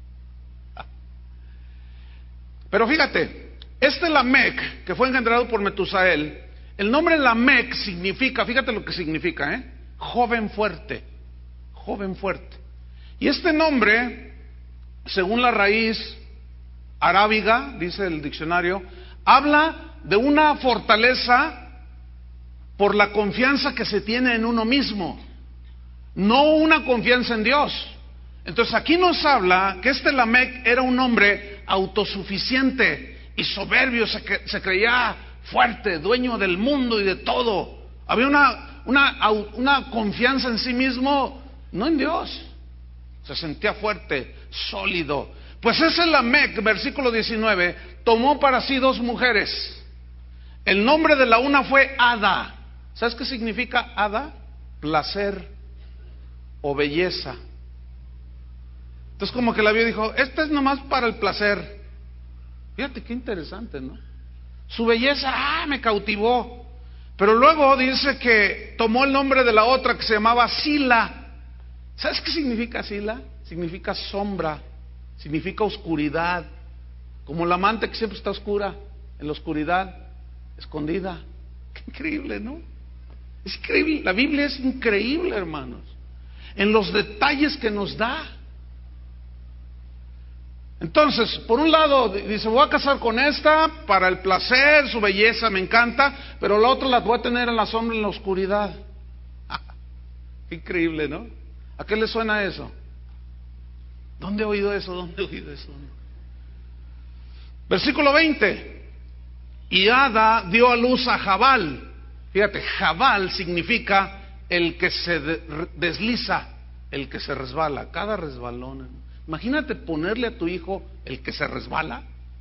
Speaker 2: Pero fíjate, este Lamec, que fue engendrado por Metusael, el nombre Lamec significa, fíjate lo que significa, ¿eh? Joven fuerte, joven fuerte. Y este nombre, según la raíz arábiga, dice el diccionario, habla de una fortaleza por la confianza que se tiene en uno mismo, no una confianza en Dios. Entonces aquí nos habla que este Lamec era un hombre autosuficiente y soberbio, se, cre se creía fuerte, dueño del mundo y de todo. Había una, una, una confianza en sí mismo, no en Dios. Se sentía fuerte, sólido. Pues ese Lamec, versículo diecinueve, tomó para sí dos mujeres. El nombre de la una fue Ada. ¿Sabes qué significa Ada? Placer o belleza. Entonces como que la vio y dijo: esta es nomás para el placer. Fíjate qué interesante, ¿no? Su belleza, ah, me cautivó. Pero luego dice que tomó el nombre de la otra que se llamaba Sila. ¿Sabes qué significa Sila? Significa sombra, significa oscuridad. Como la manta que siempre está oscura, en la oscuridad, escondida. Qué increíble, ¿no? Es increíble, la Biblia es increíble, hermanos, en los detalles que nos da. Entonces, por un lado dice: voy a casar con esta para el placer, su belleza me encanta, pero la otra la voy a tener en la sombra, en la oscuridad. Qué increíble, ¿no? ¿A qué le suena eso? ¿Dónde he oído eso? ¿Dónde he oído eso? Versículo veinte. Y Ada dio a luz a Jabal. Fíjate, Jabal significa el que se desliza, el que se resbala. Cada resbalón. Imagínate ponerle a tu hijo el que se resbala.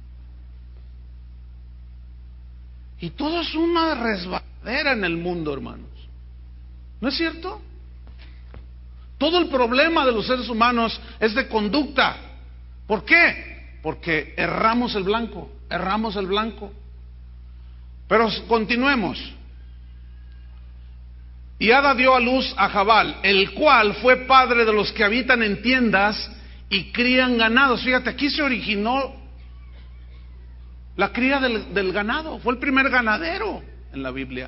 Speaker 2: Y todo es una resbaladera en el mundo, hermanos. ¿No es cierto? Todo el problema de los seres humanos es de conducta. ¿Por qué? Porque erramos el blanco, erramos el blanco. Pero continuemos. Y Ada dio a luz a Jabal, el cual fue padre de los que habitan en tiendas y crían ganados. Fíjate, aquí se originó la cría del, del ganado. Fue el primer ganadero en la Biblia.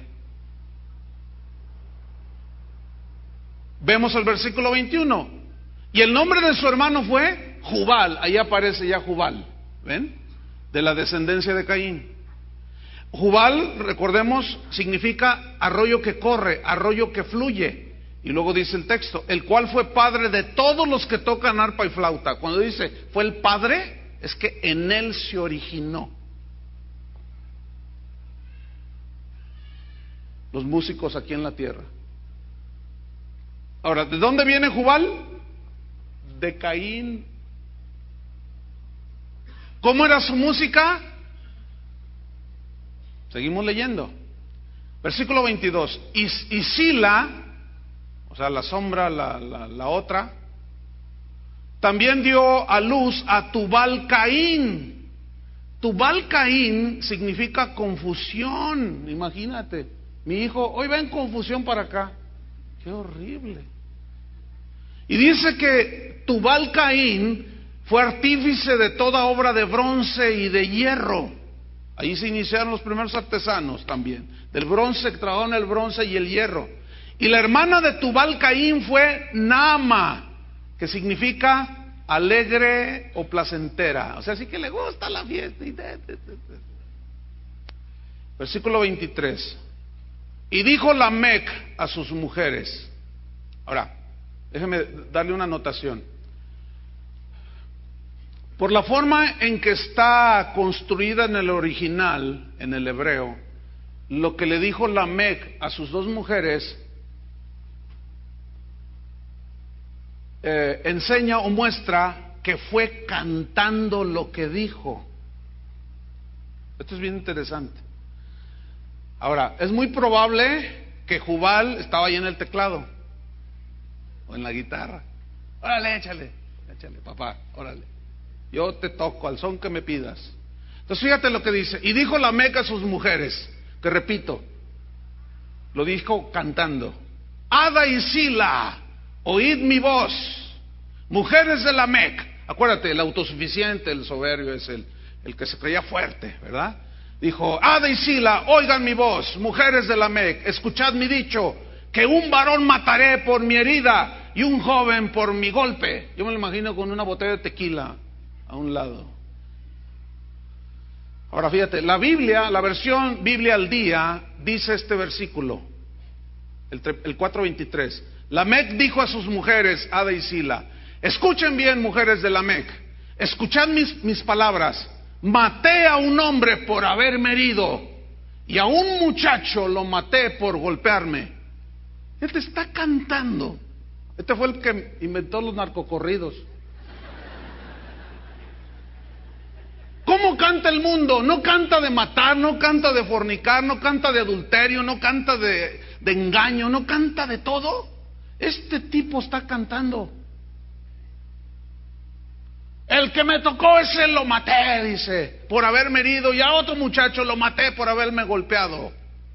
Speaker 2: Vemos el versículo veintiuno. Y el nombre de su hermano fue Jubal. Ahí aparece ya Jubal. ¿Ven? De la descendencia de Caín. Jubal, recordemos, significa arroyo que corre, arroyo que fluye. Y luego dice el texto: el cual fue padre de todos los que tocan arpa y flauta. Cuando dice fue el padre, es que en él se originó. Los músicos aquí en la tierra. Ahora, ¿de dónde viene Jubal? De Caín. ¿Cómo era su música? Seguimos leyendo. Versículo veintidós. Y, y Sila, o sea, la sombra, la, la, la otra, también dio a luz a Tubal Caín. Tubal Caín significa confusión. Imagínate, mi hijo hoy va en confusión para acá. Qué horrible. Y dice que Tubal Caín Fue artífice de toda obra de bronce y de hierro. Ahí se iniciaron los primeros artesanos también. Del bronce, que trabajaron el bronce y el hierro. Y la hermana de Tubal Caín fue Naama, que significa alegre o placentera. O sea, sí que le gusta la fiesta. Versículo veintitrés. Y dijo Lamec a sus mujeres. Ahora, déjeme darle una anotación. Por la forma en que está construida en el original, en el hebreo, lo que le dijo Lamec a sus dos mujeres eh, enseña o muestra que fue cantando lo que dijo. Esto es bien interesante. Ahora, es muy probable que Jubal estaba ahí en el teclado o en la guitarra. Órale, échale, échale, papá, órale. Yo te toco al son que me pidas. Entonces fíjate lo que dice. Y dijo Lamec a sus mujeres, que repito, lo dijo cantando: Ada y Sila, oíd mi voz, mujeres de Lamec. Acuérdate, el autosuficiente, el soberbio es el, el que se creía fuerte, ¿verdad? Dijo: Ada y Sila, oigan mi voz, mujeres de Lamec, escuchad mi dicho, que un varón mataré por mi herida y un joven por mi golpe. Yo me lo imagino con una botella de tequila a un lado. Ahora fíjate, la Biblia, la versión Biblia al día, dice este versículo, el, el cuatro veintitrés. Lamec dijo a sus mujeres, Ada y Sila: escuchen bien, mujeres de Lamec, escuchad mis, mis palabras. Maté a un hombre por haberme herido, y a un muchacho lo maté por golpearme. Él te está cantando. Este fue el que inventó los narcocorridos. ¿Cómo canta el mundo? No canta de matar, no canta de fornicar, no canta de adulterio, no canta de, de engaño, no canta de todo. Este tipo está cantando. El que me tocó ese lo maté, dice, por haberme herido, y a otro muchacho lo maté por haberme golpeado.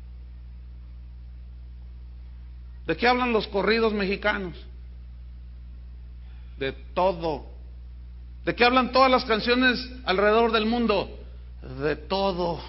Speaker 2: ¿De qué hablan los corridos mexicanos? De todo. ¿De qué hablan todas las canciones alrededor del mundo? De todo.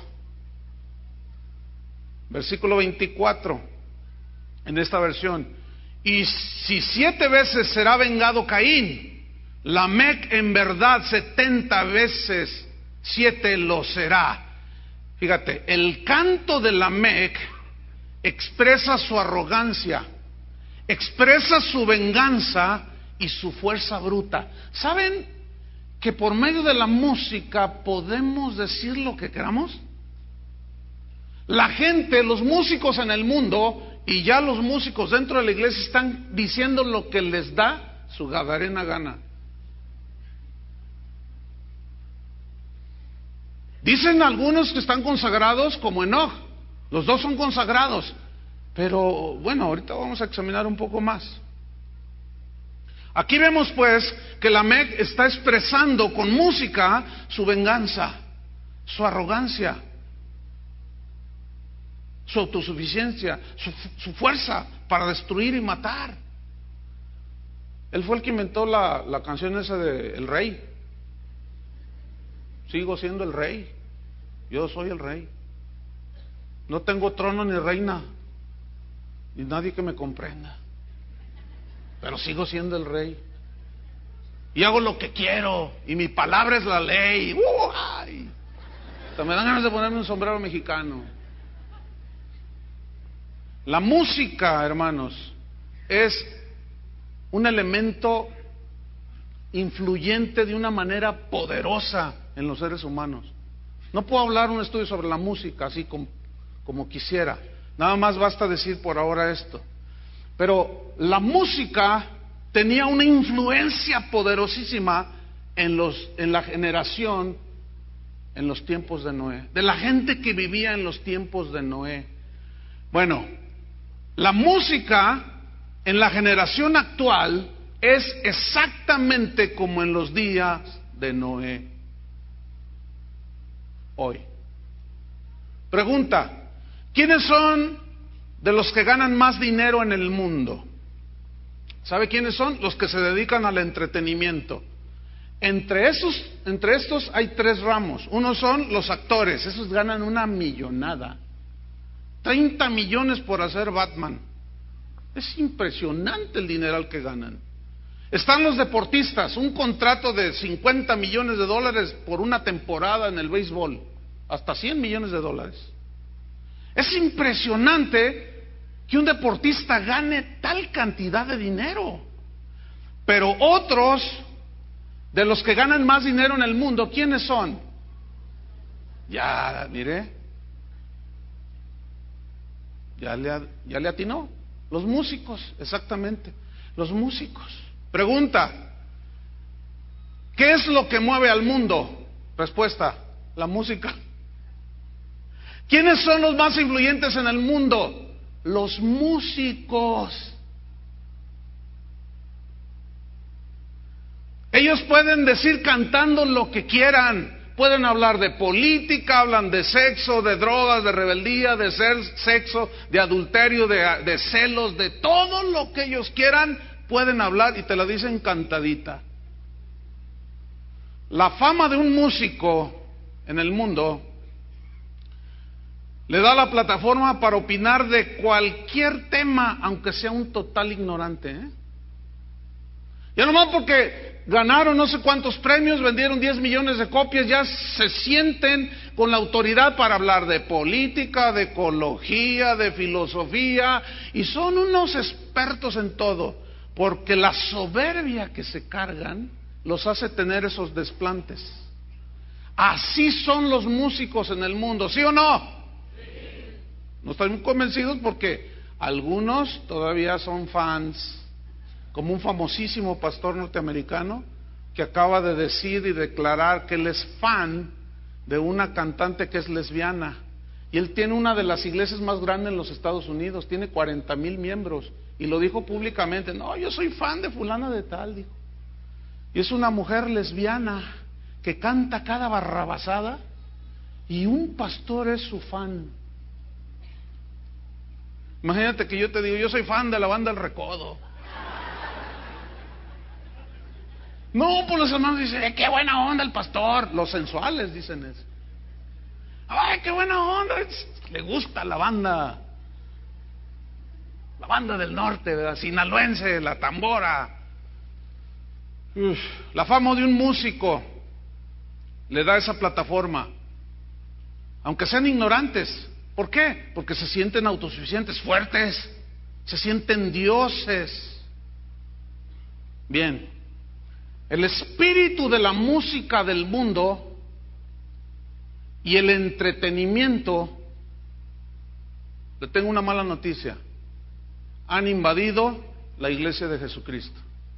Speaker 2: Versículo veinticuatro, en esta versión. Y si siete veces será vengado Caín, Lamec en verdad setenta veces siete lo será. Fíjate, el canto de Lamec expresa su arrogancia, expresa su venganza y su fuerza bruta. ¿Saben que por medio de la música podemos decir lo que queramos? La gente, los músicos en el mundo y ya los músicos dentro de la iglesia están diciendo lo que les da su gadarena gana. Dicen algunos que están consagrados como Enoch, los dos son consagrados, pero bueno, ahorita vamos a examinar un poco más. Aquí vemos pues que Lamec está expresando con música su venganza, su arrogancia, su autosuficiencia, su, su fuerza para destruir y matar. Él fue el que inventó la, la canción esa de El Rey. Sigo siendo el rey, yo soy el rey. No tengo trono ni reina, ni nadie que me comprenda, pero sigo siendo el rey. Y hago lo que quiero, y mi palabra es la ley. ¡Uh! ¡Ay! Hasta me dan ganas de ponerme un sombrero mexicano. La música, hermanos, es un elemento influyente de una manera poderosa en los seres humanos. No puedo hablar un estudio sobre la música así como, como quisiera. Nada más basta decir por ahora esto. Pero la música tenía una influencia poderosísima en los, en la generación, en los tiempos de Noé, de la gente que vivía en los tiempos de Noé. Bueno, la música en la generación actual es exactamente como en los días de Noé. Hoy. Pregunta: ¿quiénes son de los que ganan más dinero en el mundo? ¿Sabe quiénes son? Los que se dedican al entretenimiento. Entre esos, entre estos hay tres ramos. Uno son los actores, esos ganan una millonada. treinta millones por hacer Batman. Es impresionante el dineral que ganan. Están los deportistas, un contrato de cincuenta millones de dólares por una temporada en el béisbol, hasta cien millones de dólares. Es impresionante que un deportista gane tal cantidad de dinero. Pero otros, de los que ganan más dinero en el mundo, ¿quiénes son? Ya, mire, ya le, ya le atinó. Los músicos, exactamente, los músicos. Pregunta, ¿qué es lo que mueve al mundo? Respuesta, la música. ¿Quiénes son los más influyentes en el mundo? Los músicos. Ellos pueden decir cantando lo que quieran, pueden hablar de política, hablan de sexo, de drogas, de rebeldía, de ser sexo, de adulterio, de, de celos, de todo lo que ellos quieran, pueden hablar y te la dicen cantadita. La fama de un músico en el mundo le da la plataforma para opinar de cualquier tema, aunque sea un total ignorante, ¿eh? Ya nomás porque ganaron no sé cuántos premios, vendieron diez millones de copias, ya se sienten con la autoridad para hablar de política, de ecología, de filosofía, y son unos expertos en todo, porque la soberbia que se cargan los hace tener esos desplantes. Así son los músicos en el mundo, ¿sí o no? Sí. No están muy convencidos porque algunos todavía son fans, como un famosísimo pastor norteamericano que acaba de decir y declarar que él es fan de una cantante que es lesbiana, y él tiene una de las iglesias más grandes en los Estados Unidos, tiene cuarenta mil miembros, y lo dijo públicamente. No, yo soy fan de fulana de tal, dijo, y es una mujer lesbiana que canta cada barrabasada, y un pastor es su fan. Imagínate que yo te digo, yo soy fan de la banda El Recodo. No, pues los hermanos dicen, eh, qué buena onda el pastor. Los sensuales dicen eso. Ay, qué buena onda. Le gusta la banda, la banda del norte, ¿verdad? Sinaloense, la tambora. Uf, la fama de un músico le da esa plataforma, aunque sean ignorantes. ¿Por qué? Porque se sienten autosuficientes, fuertes, se sienten dioses. Bien. El espíritu de la música del mundo y el entretenimiento, le tengo una mala noticia, han invadido la iglesia de Jesucristo.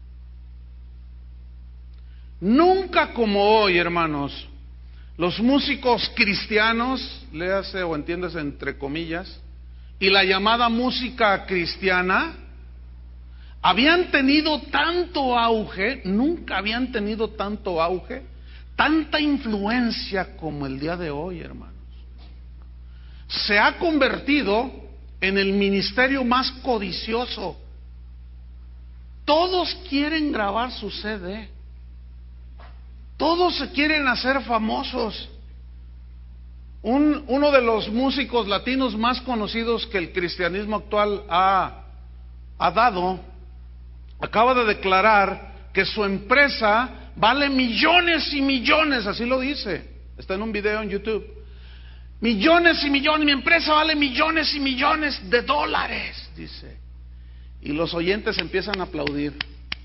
Speaker 2: Nunca como hoy, hermanos, los músicos cristianos, léase o entiéndase entre comillas, y la llamada música cristiana, habían tenido tanto auge, nunca habían tenido tanto auge, tanta influencia como el día de hoy, hermanos. Se ha convertido en el ministerio más codicioso. Todos quieren grabar su C D. Todos se quieren hacer famosos. Un, uno de los músicos latinos más conocidos que el cristianismo actual ha, ha dado, acaba de declarar que su empresa vale millones y millones, así lo dice, está en un video en YouTube. Millones y millones, mi empresa vale millones y millones de dólares, dice. Y los oyentes empiezan a aplaudir.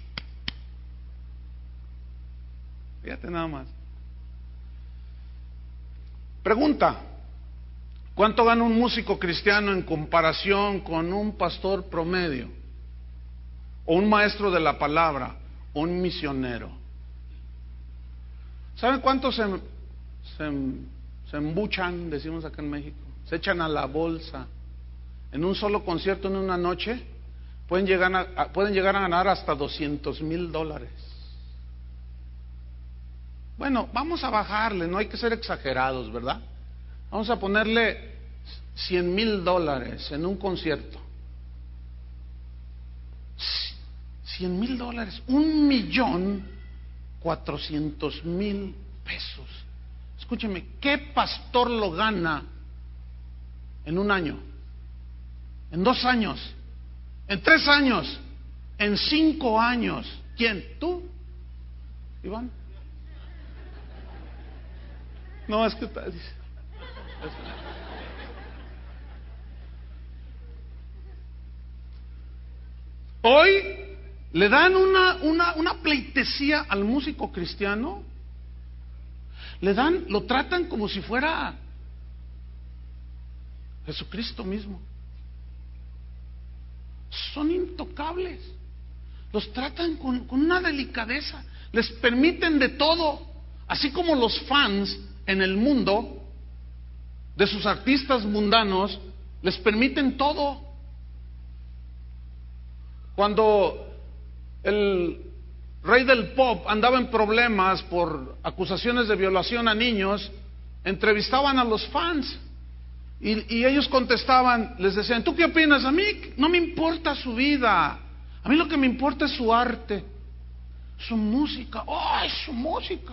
Speaker 2: Fíjate nada más. Pregunta, ¿cuánto gana un músico cristiano en comparación con un pastor promedio? O un maestro de la palabra, o un misionero. ¿Saben cuántos se, se, se embuchan, decimos acá en México? Se echan a la bolsa. En un solo concierto, en una noche, pueden llegar a, pueden llegar a ganar hasta doscientos mil dólares. Bueno, vamos a bajarle, no hay que ser exagerados, ¿verdad? Vamos a ponerle cien mil dólares en un concierto. Cien mil dólares, un millón cuatrocientos mil pesos. Escúcheme, ¿qué pastor lo gana en un año? ¿En dos años? ¿En tres años? ¿En cinco años? ¿Quién? ¿Tú? ¿Iván? No, es que está, dice. Hoy le dan una, una, una pleitesía al músico cristiano. Le dan, lo tratan como si fuera Jesucristo mismo. Son intocables. Los tratan con, con una delicadeza. Les permiten de todo. Así como los fans en el mundo de sus artistas mundanos les permiten todo. Cuando el rey del pop andaba en problemas por acusaciones de violación a niños, entrevistaban a los fans y, y ellos contestaban, les decían: ¿tú qué opinas? A mí no me importa su vida, a mí lo que me importa es su arte, su música. ¡Oh, es su música!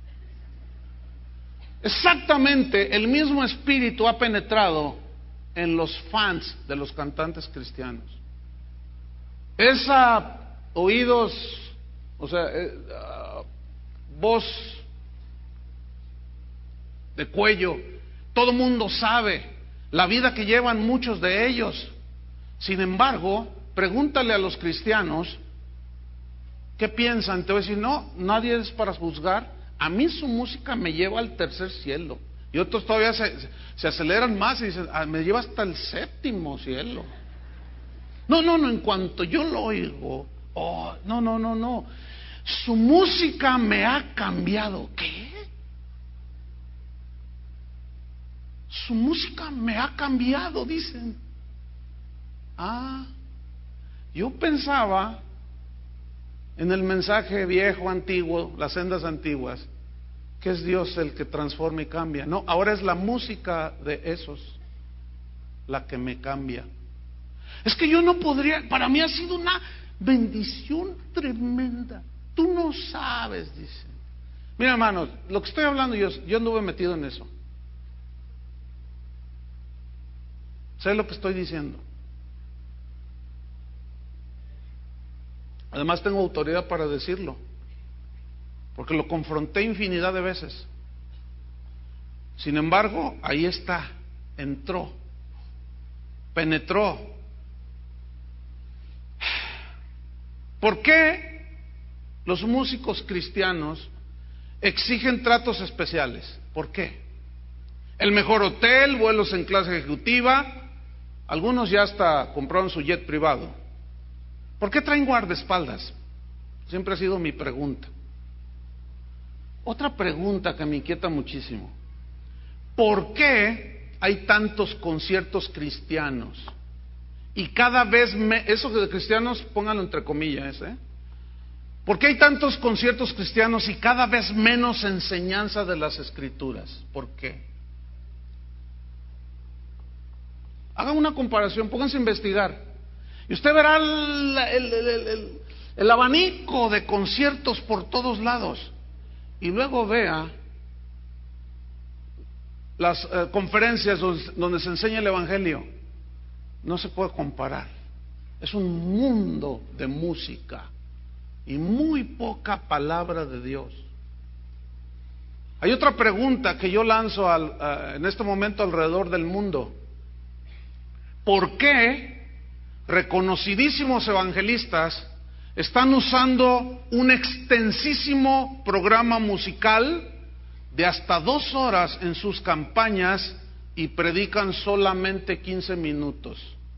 Speaker 2: Exactamente el mismo espíritu ha penetrado en los fans de los cantantes cristianos. Esa oídos, o sea, eh, uh, voz de cuello, todo mundo sabe la vida que llevan muchos de ellos. Sin embargo, pregúntale a los cristianos qué piensan. Te voy a decir: no, nadie es para juzgar. A mí su música me lleva al tercer cielo. Y otros todavía se, se aceleran más y dicen: ah, me lleva hasta el séptimo cielo. No, no, no, en cuanto yo lo oigo, oh, no, no, no, no. Su música me ha cambiado. ¿Qué? Su música me ha cambiado, dicen. Ah, yo pensaba en el mensaje viejo, antiguo, las sendas antiguas, que es Dios el que transforma y cambia. No, ahora es la música de esos la que me cambia. Es que yo no podría, para mí ha sido una bendición tremenda. Tú no sabes, dice. Mira, hermanos, lo que estoy hablando yo, yo anduve metido en eso. Sé lo que estoy diciendo. Además tengo autoridad para decirlo, porque lo confronté infinidad de veces. Sin embargo, ahí está, entró, penetró. ¿Por qué los músicos cristianos exigen tratos especiales? ¿Por qué? El mejor hotel, vuelos en clase ejecutiva, algunos ya hasta compraron su jet privado. ¿Por qué traen guardaespaldas? Siempre ha sido mi pregunta. Otra pregunta que me inquieta muchísimo: ¿por qué hay tantos conciertos cristianos? Y cada vez, me, eso de cristianos, pónganlo entre comillas, ¿eh? ¿Por qué hay tantos conciertos cristianos y cada vez menos enseñanza de las Escrituras? ¿Por qué? Hagan una comparación, pónganse a investigar. Y usted verá el, el, el, el, el abanico de conciertos por todos lados. Y luego vea las eh, conferencias donde, donde se enseña el Evangelio. No se puede comparar. Es un mundo de música y muy poca palabra de Dios. Hay otra pregunta que yo lanzo al, uh, en este momento alrededor del mundo. ¿Por qué reconocidísimos evangelistas están usando un extensísimo programa musical de hasta dos horas en sus campañas y predican solamente quince minutos?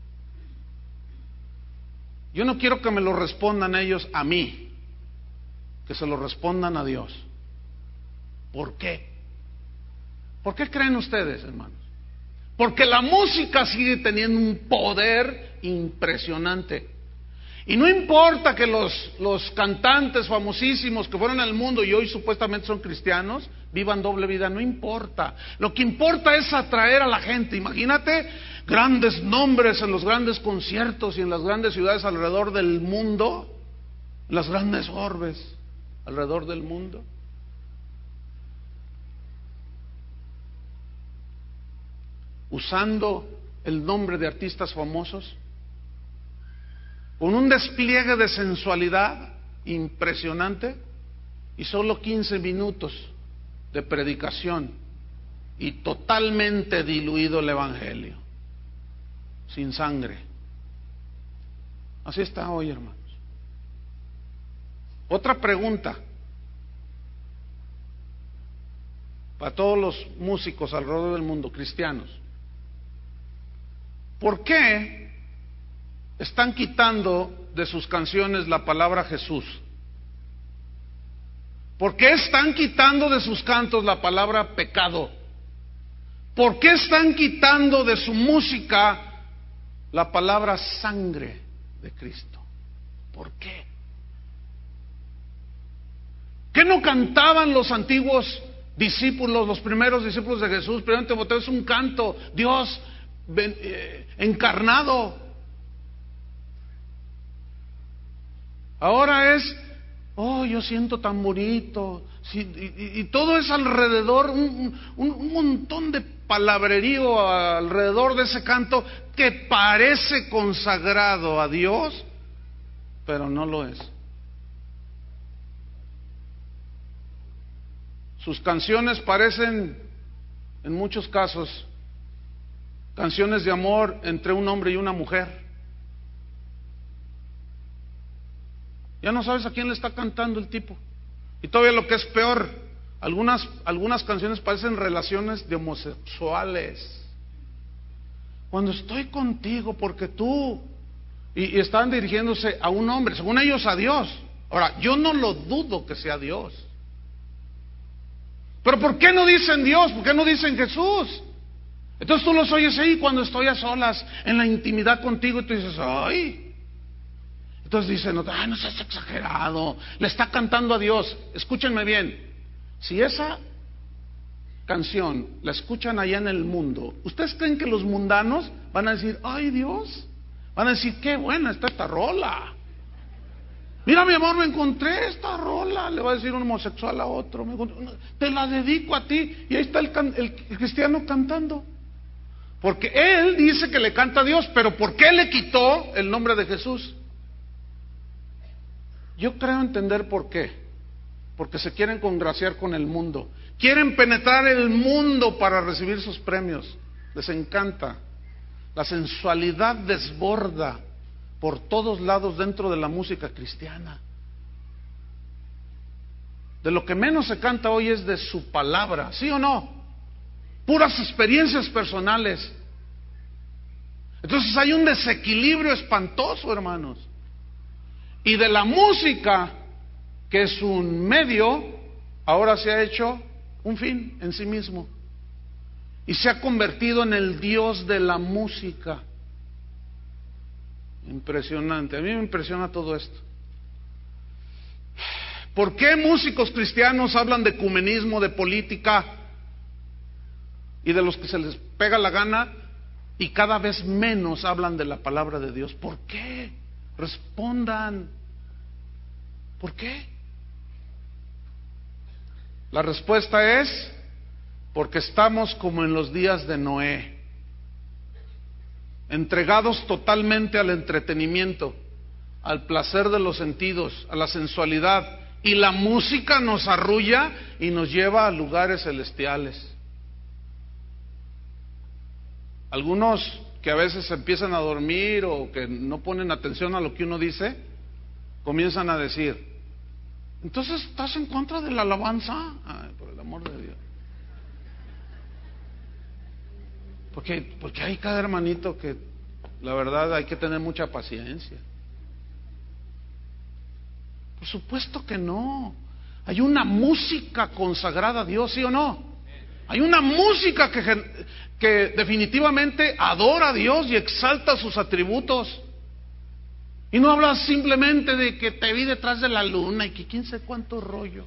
Speaker 2: Yo no quiero que me lo respondan ellos a mí, que se lo respondan a Dios. ¿Por qué? ¿Por qué creen ustedes, hermanos? Porque la música sigue teniendo un poder impresionante. Y no importa que los, los cantantes famosísimos que fueron al mundo y hoy supuestamente son cristianos, vivan doble vida, no importa. Lo que importa es atraer a la gente. Imagínate grandes nombres en los grandes conciertos y en las grandes ciudades alrededor del mundo, en las grandes orbes. alrededor del mundo? Usando el nombre de artistas famosos, con un despliegue de sensualidad impresionante y solo quince minutos de predicación y totalmente diluido el evangelio, sin sangre. Así está hoy, hermanos. Otra pregunta para todos los músicos alrededor del mundo, cristianos: ¿por qué están quitando de sus canciones la palabra Jesús? ¿Por qué están quitando de sus cantos la palabra pecado? ¿Por qué están quitando de su música la palabra sangre de Cristo? ¿Por qué? ¿Qué no cantaban los antiguos discípulos, los primeros discípulos de Jesús? Primero Timoteo es un canto, Dios ven, eh, encarnado. Ahora es, oh, yo siento tan bonito, sí, y, y, y todo es alrededor, un, un, un montón de palabrerío alrededor de ese canto que parece consagrado a Dios, pero no lo es. Sus canciones parecen, en muchos casos, canciones de amor entre un hombre y una mujer. Ya no sabes a quién le está cantando el tipo. Y todavía lo que es peor, algunas, algunas canciones parecen relaciones de homosexuales. Cuando estoy contigo porque tú... Y, y están dirigiéndose a un hombre, según ellos a Dios. Ahora, yo no lo dudo que sea Dios. Pero ¿por qué no dicen Dios? ¿Por qué no dicen Jesús? Entonces tú los oyes ahí cuando estoy a solas, en la intimidad contigo, y tú dices, ¡ay! Entonces dicen, ¡ay, no seas exagerado! Le está cantando a Dios. Escúchenme bien. Si esa canción la escuchan allá en el mundo, ¿ustedes creen que los mundanos van a decir, ¡ay, Dios! Van a decir, ¡qué buena está esta rola! Mira, mi amor, me encontré esta rola. Le va a decir un homosexual a otro, me encontré, te la dedico a ti. Y ahí está el, can, el, el cristiano cantando, porque él dice que le canta a Dios. Pero ¿por qué le quitó el nombre de Jesús? Yo creo entender por qué. Porque se quieren congraciar con el mundo, quieren penetrar el mundo para recibir sus premios. Les encanta. La sensualidad desborda por todos lados dentro de la música cristiana. De lo que menos se canta hoy es de su palabra, ¿sí o no? Puras experiencias personales. Entonces hay un desequilibrio espantoso, hermanos. Y de la música, que es un medio, ahora se ha hecho un fin en sí mismo. Y se ha convertido en el Dios de la música. Impresionante. A mí me impresiona todo esto. ¿Por qué músicos cristianos hablan de ecumenismo, de política y de los que se les pega la gana, y cada vez menos hablan de la palabra de Dios? ¿Por qué? Respondan. ¿Por qué? La respuesta es porque estamos como en los días de Noé, entregados totalmente al entretenimiento, al placer de los sentidos, a la sensualidad, y la música nos arrulla y nos lleva a lugares celestiales. Algunos que a veces empiezan a dormir o que no ponen atención a lo que uno dice, comienzan a decir, entonces ¿estás en contra de la alabanza? Ay, por el amor de Dios. Porque, porque hay cada hermanito que la verdad hay que tener mucha paciencia. Por supuesto que no. Hay una música consagrada a Dios, ¿sí o no? Hay una música que, que definitivamente adora a Dios y exalta sus atributos. Y no habla simplemente de que te vi detrás de la luna y que quién sabe cuánto rollo.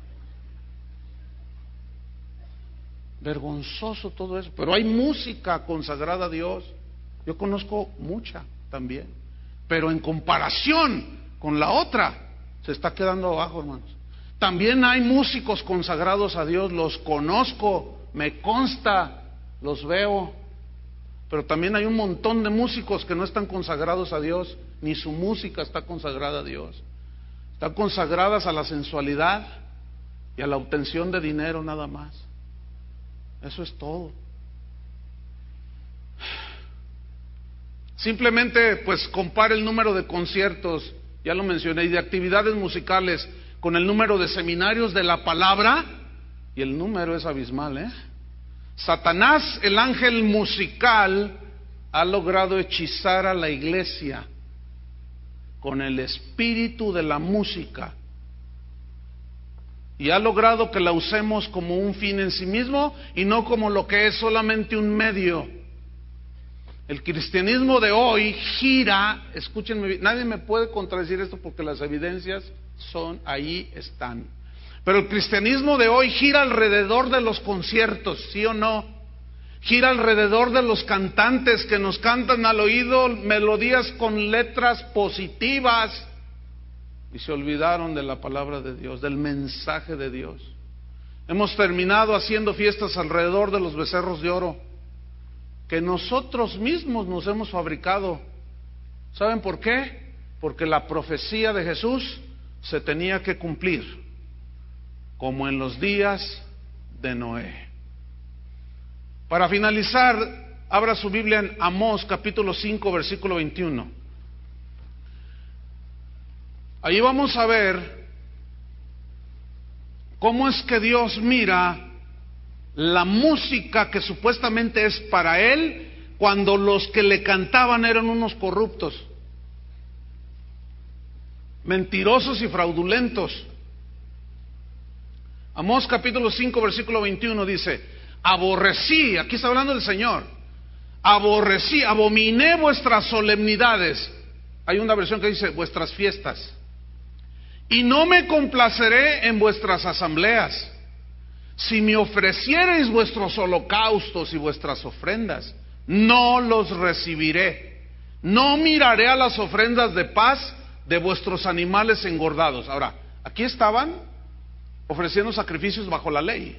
Speaker 2: Vergonzoso todo eso. Pero hay música consagrada a Dios. Yo conozco mucha también, pero en comparación con la otra se está quedando abajo, hermanos. También hay músicos consagrados a Dios, los conozco, me consta, los veo, pero también hay un montón de músicos que no están consagrados a Dios, ni su música está consagrada a Dios. Están consagradas a la sensualidad y a la obtención de dinero nada más. Eso es todo. Simplemente pues compare el número de conciertos, ya lo mencioné, y de actividades musicales con el número de seminarios de la palabra, y el número es abismal, ¿eh? Satanás, el ángel musical, ha logrado hechizar a la iglesia con el espíritu de la música y ha logrado que la usemos como un fin en sí mismo y no como lo que es solamente un medio. El cristianismo de hoy gira, escúchenme bien, nadie me puede contradecir esto porque las evidencias son, ahí están. Pero el cristianismo de hoy gira alrededor de los conciertos, ¿sí o no? Gira alrededor de los cantantes que nos cantan al oído melodías con letras positivas y se olvidaron de la palabra de Dios, del mensaje de Dios. Hemos terminado haciendo fiestas alrededor de los becerros de oro que nosotros mismos nos hemos fabricado. ¿Saben por qué? Porque la profecía de Jesús se tenía que cumplir, como en los días de Noé. Para finalizar, abra su Biblia en Amós capítulo cinco versículo veintiuno. Ahí vamos a ver cómo es que Dios mira la música que supuestamente es para Él, cuando los que le cantaban eran unos corruptos, mentirosos y fraudulentos. Amós capítulo cinco versículo veintiuno dice: aborrecí, aquí está hablando el Señor, aborrecí, abominé vuestras solemnidades. Hay una versión que dice vuestras fiestas. Y no me complaceré en vuestras asambleas. Si me ofreciereis vuestros holocaustos y vuestras ofrendas, no los recibiré. No miraré a las ofrendas de paz de vuestros animales engordados. Ahora, aquí estaban ofreciendo sacrificios bajo la ley,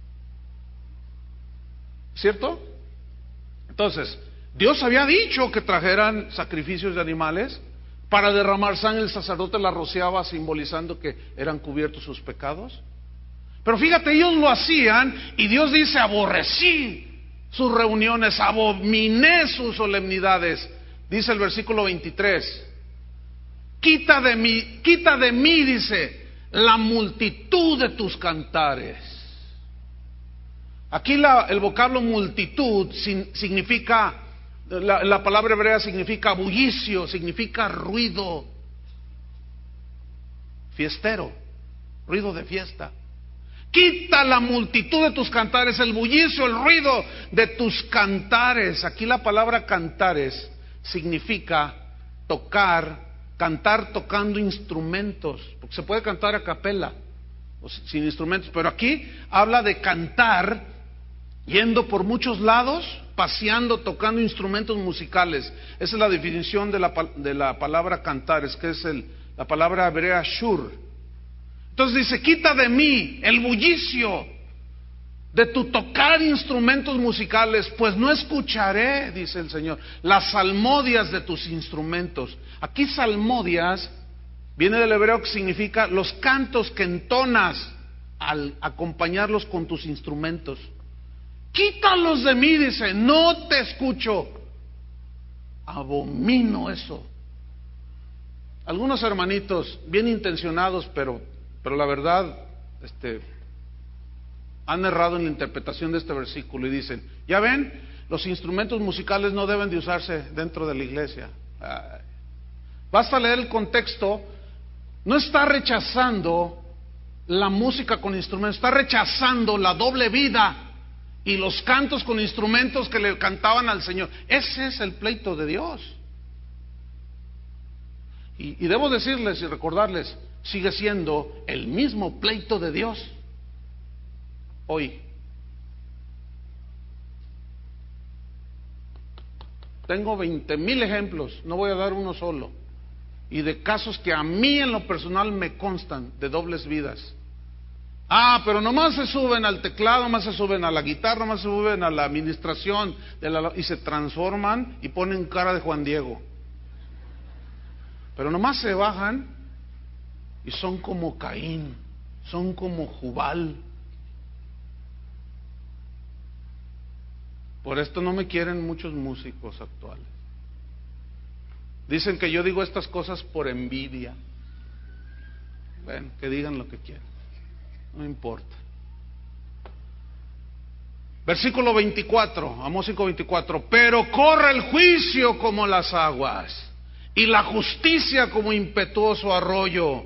Speaker 2: ¿cierto? Entonces, Dios había dicho que trajeran sacrificios de animales para derramar sangre. El sacerdote la rociaba simbolizando que eran cubiertos sus pecados. Pero fíjate, ellos lo hacían y Dios dice: aborrecí sus reuniones, abominé sus solemnidades. Dice el versículo veintitrés: quita de mí, quita de mí, dice, la multitud de tus cantares. Aquí la, el vocablo multitud sin, significa, la, la palabra hebrea significa bullicio, significa ruido fiestero, ruido de fiesta. Quita la multitud de tus cantares, el bullicio, el ruido de tus cantares. Aquí la palabra cantares significa tocar, cantar tocando instrumentos, porque se puede cantar a capela o sin instrumentos, pero aquí habla de cantar yendo por muchos lados, paseando, tocando instrumentos musicales. Esa es la definición de la, de la palabra cantares, que es el, la palabra hebrea shur. Entonces dice: quita de mí el bullicio de tu tocar instrumentos musicales, pues no escucharé, dice el Señor, las salmodias de tus instrumentos. Aquí salmodias viene del hebreo que significa los cantos que entonas al acompañarlos con tus instrumentos. Quítalos de mí, dice, no te escucho, abomino eso. Algunos hermanitos bien intencionados, pero pero la verdad, este, han errado en la interpretación de este versículo y dicen: ya ven, los instrumentos musicales no deben de usarse dentro de la iglesia. Ay. Basta leer el contexto. No está rechazando la música con instrumentos, está rechazando la doble vida y los cantos con instrumentos que le cantaban al Señor. Ese es el pleito de Dios. Y, y debo decirles y recordarles, sigue siendo el mismo pleito de Dios hoy. Tengo veinte mil ejemplos, no voy a dar uno solo, y de casos que a mí en lo personal me constan de dobles vidas Ah, pero nomás se suben al teclado, nomás se suben a la guitarra, nomás se suben a la administración de la, y se transforman y ponen cara de Juan Diego. Pero nomás se bajan y son como Caín, son como Jubal. Por esto no me quieren muchos músicos actuales. Dicen que yo digo estas cosas por envidia. Bueno, que digan lo que quieran, no importa. Versículo veinticuatro, Amós cinco veinticuatro. Pero corre el juicio como las aguas, y la justicia como impetuoso arroyo.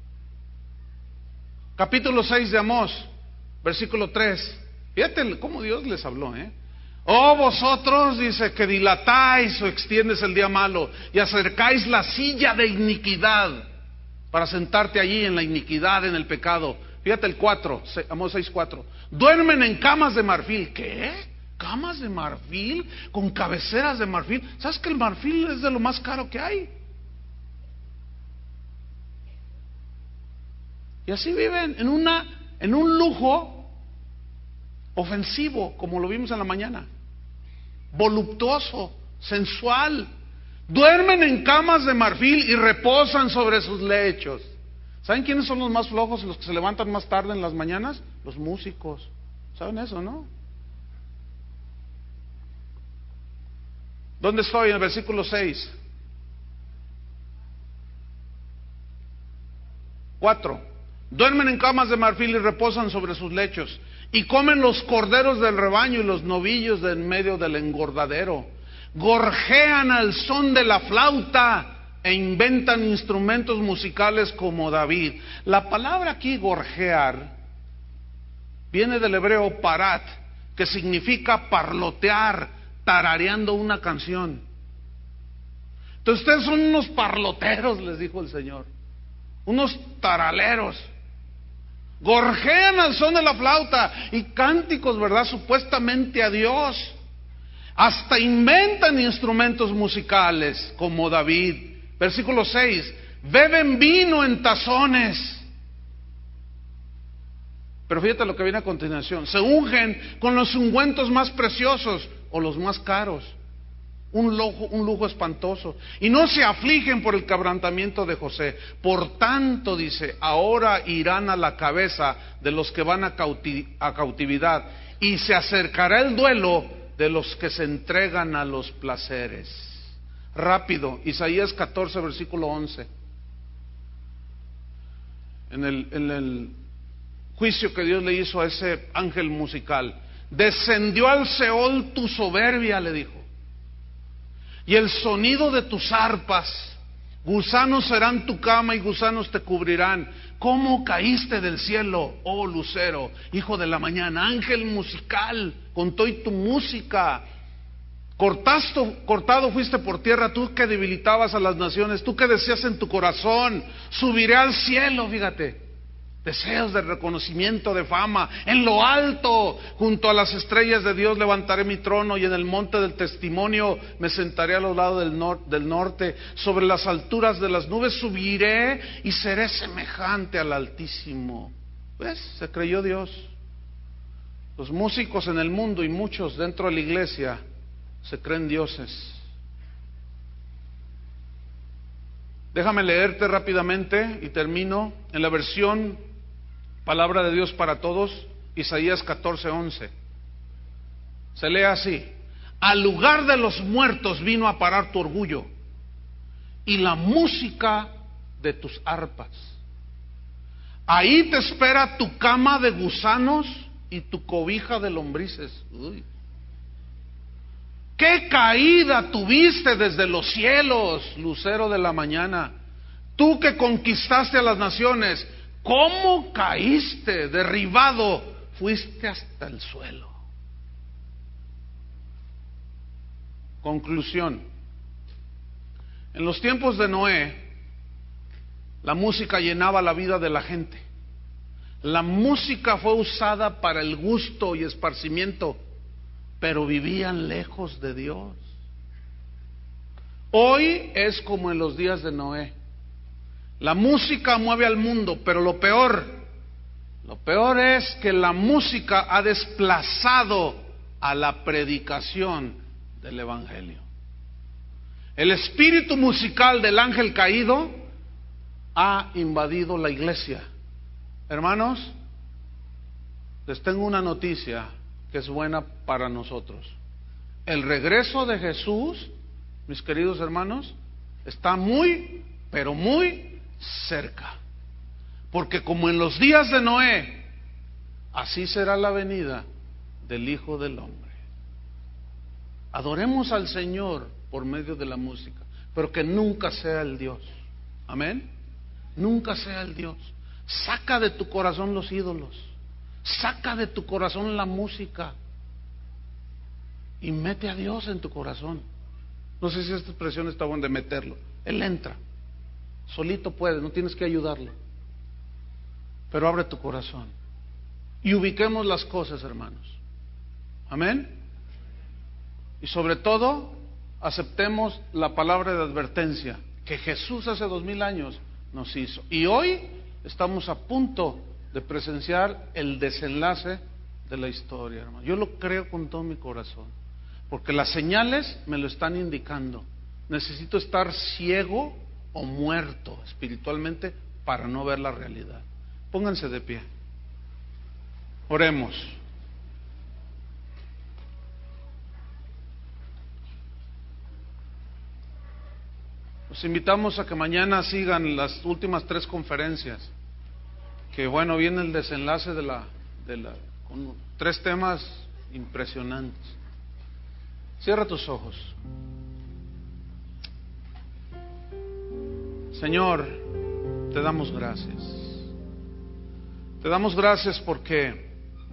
Speaker 2: Capítulo seis de Amós, versículo tres. Fíjate cómo Dios les habló, ¿eh? Oh vosotros, dice, que dilatáis o extiendes el día malo y acercáis la silla de iniquidad para sentarte allí en la iniquidad, en el pecado. Fíjate el cuatro, Amós seis cuatro. Duermen en camas de marfil. ¿Qué? ¿Camas de marfil? ¿Con cabeceras de marfil? ¿Sabes que el marfil es de lo más caro que hay? Y así viven en una, en un lujo ofensivo, como lo vimos en la mañana. Voluptuoso, sensual. Duermen en camas de marfil y reposan sobre sus lechos. ¿Saben quiénes son los más flojos, los que se levantan más tarde en las mañanas? Los músicos. ¿Saben eso, no? ¿Dónde estoy? En el versículo seis. cuatro. Duermen en camas de marfil y reposan sobre sus lechos, y comen los corderos del rebaño y los novillos de en medio del engordadero. Gorjean al son de la flauta e inventan instrumentos musicales como David. La palabra aquí, gorjear, viene del hebreo parat, que significa parlotear, tarareando una canción. Entonces ustedes son unos parloteros, les dijo el Señor, unos taraleros. Gorjean al son de la flauta y cánticos, ¿verdad? Supuestamente a Dios. Hasta inventan instrumentos musicales como David. Versículo seis. Beben vino en tazones. Pero fíjate lo que viene a continuación. Se ungen con los ungüentos más preciosos o los más caros. Un lujo, un lujo espantoso. Y no se afligen por el quebrantamiento de José. Por tanto, dice, ahora irán a la cabeza de los que van a, cauti- a cautividad, y se acercará el duelo de los que se entregan a los placeres. Rápido, Isaías catorce, versículo once. En el, en el juicio que Dios le hizo a ese ángel musical. Descendió al Seol tu soberbia, le dijo, y el sonido de tus arpas. Gusanos serán tu cama y gusanos te cubrirán. ¿Cómo caíste del cielo, oh lucero, hijo de la mañana? Ángel musical, con todo y tu música. Cortasto, cortado fuiste por tierra, tú que debilitabas a las naciones, tú que decías en tu corazón, subiré al cielo, fíjate. Deseos de reconocimiento, de fama. En lo alto, junto a las estrellas de Dios, levantaré mi trono, y en el monte del testimonio me sentaré a los lados del, nor- del norte. Sobre las alturas de las nubes subiré y seré semejante al Altísimo. ¿Ves? Se creyó Dios. Los músicos en el mundo y muchos dentro de la iglesia se creen dioses. Déjame leerte rápidamente y termino en la versión Palabra de Dios para Todos, Isaías catorce, once. Se lee así: al lugar de los muertos vino a parar tu orgullo y la música de tus arpas. Ahí te espera tu cama de gusanos y tu cobija de lombrices. Uy. ¡Qué caída tuviste desde los cielos, lucero de la mañana! Tú que conquistaste a las naciones, ¿cómo caíste? Derribado fuiste hasta el suelo. Conclusión. En los tiempos de Noé, la música llenaba la vida de la gente. La música fue usada para el gusto y esparcimiento, pero vivían lejos de Dios. Hoy es como en los días de Noé. La música mueve al mundo, pero lo peor, Lo peor es que la música ha desplazado a la predicación del Evangelio. El espíritu musical del ángel caído ha invadido la iglesia. Hermanos, les tengo una noticia que es buena para nosotros. El regreso de Jesús, mis queridos hermanos, está muy, pero muy cerca. Porque como en los días de Noé, así será la venida del Hijo del Hombre. Adoremos al Señor por medio de la música, pero que nunca sea el Dios. Amén. Nunca sea el Dios. Saca de tu corazón los ídolos. Saca de tu corazón la música y mete a Dios en tu corazón. No sé si esta expresión está buena, de meterlo. Él entra. Solito puede, no tienes que ayudarlo. Pero abre tu corazón y ubiquemos las cosas, hermanos. Amén. Y sobre todo, aceptemos la palabra de advertencia que Jesús hace dos mil años nos hizo. Y hoy estamos a punto de presenciar el desenlace de la historia, hermano. Yo lo creo con todo mi corazón, porque las señales me lo están indicando. Necesito estar ciego o muerto espiritualmente para no ver la realidad. Pónganse de pie. Oremos. Los invitamos a que mañana sigan las últimas tres conferencias. Que bueno, viene el desenlace de la, de la, con tres temas impresionantes. Cierra tus ojos. Señor, te damos gracias. Te damos gracias porque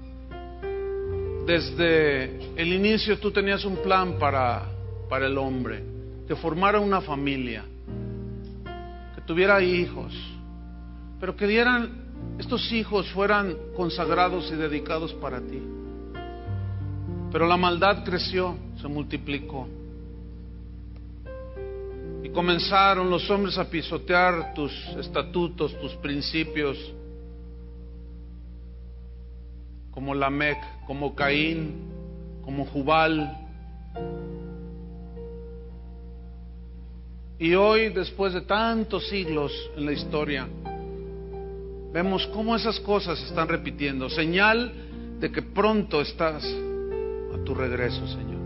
Speaker 2: desde el inicio tú tenías un plan para, para el hombre, que formara una familia, que tuviera hijos, pero que dieran, estos hijos fueran consagrados y dedicados para ti. Pero la maldad creció, se multiplicó. Y comenzaron los hombres a pisotear tus estatutos, tus principios, como Lamec, como Caín, como Jubal. Y hoy, después de tantos siglos en la historia, vemos cómo esas cosas se están repitiendo, señal de que pronto estás a tu regreso, Señor.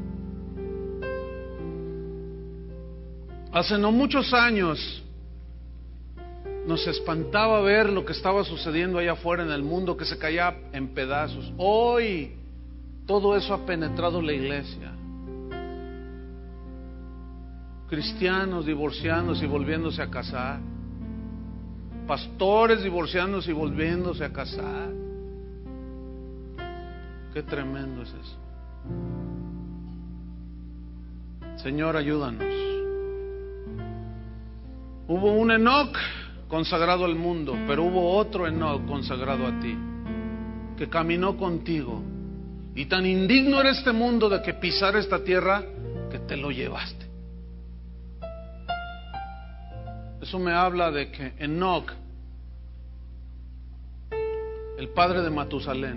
Speaker 2: Hace no muchos años nos espantaba ver lo que estaba sucediendo allá afuera en el mundo, que se caía en pedazos. Hoy todo eso ha penetrado la iglesia. Cristianos divorciándose y volviéndose a casar, pastores divorciándose y volviéndose a casar. Qué tremendo es eso. Señor, ayúdanos. Hubo un Enoc consagrado al mundo, pero hubo otro Enoc consagrado a ti, que caminó contigo, y tan indigno era este mundo de que pisara esta tierra que te lo llevaste. Eso me habla de que Enoc, el padre de Matusalén,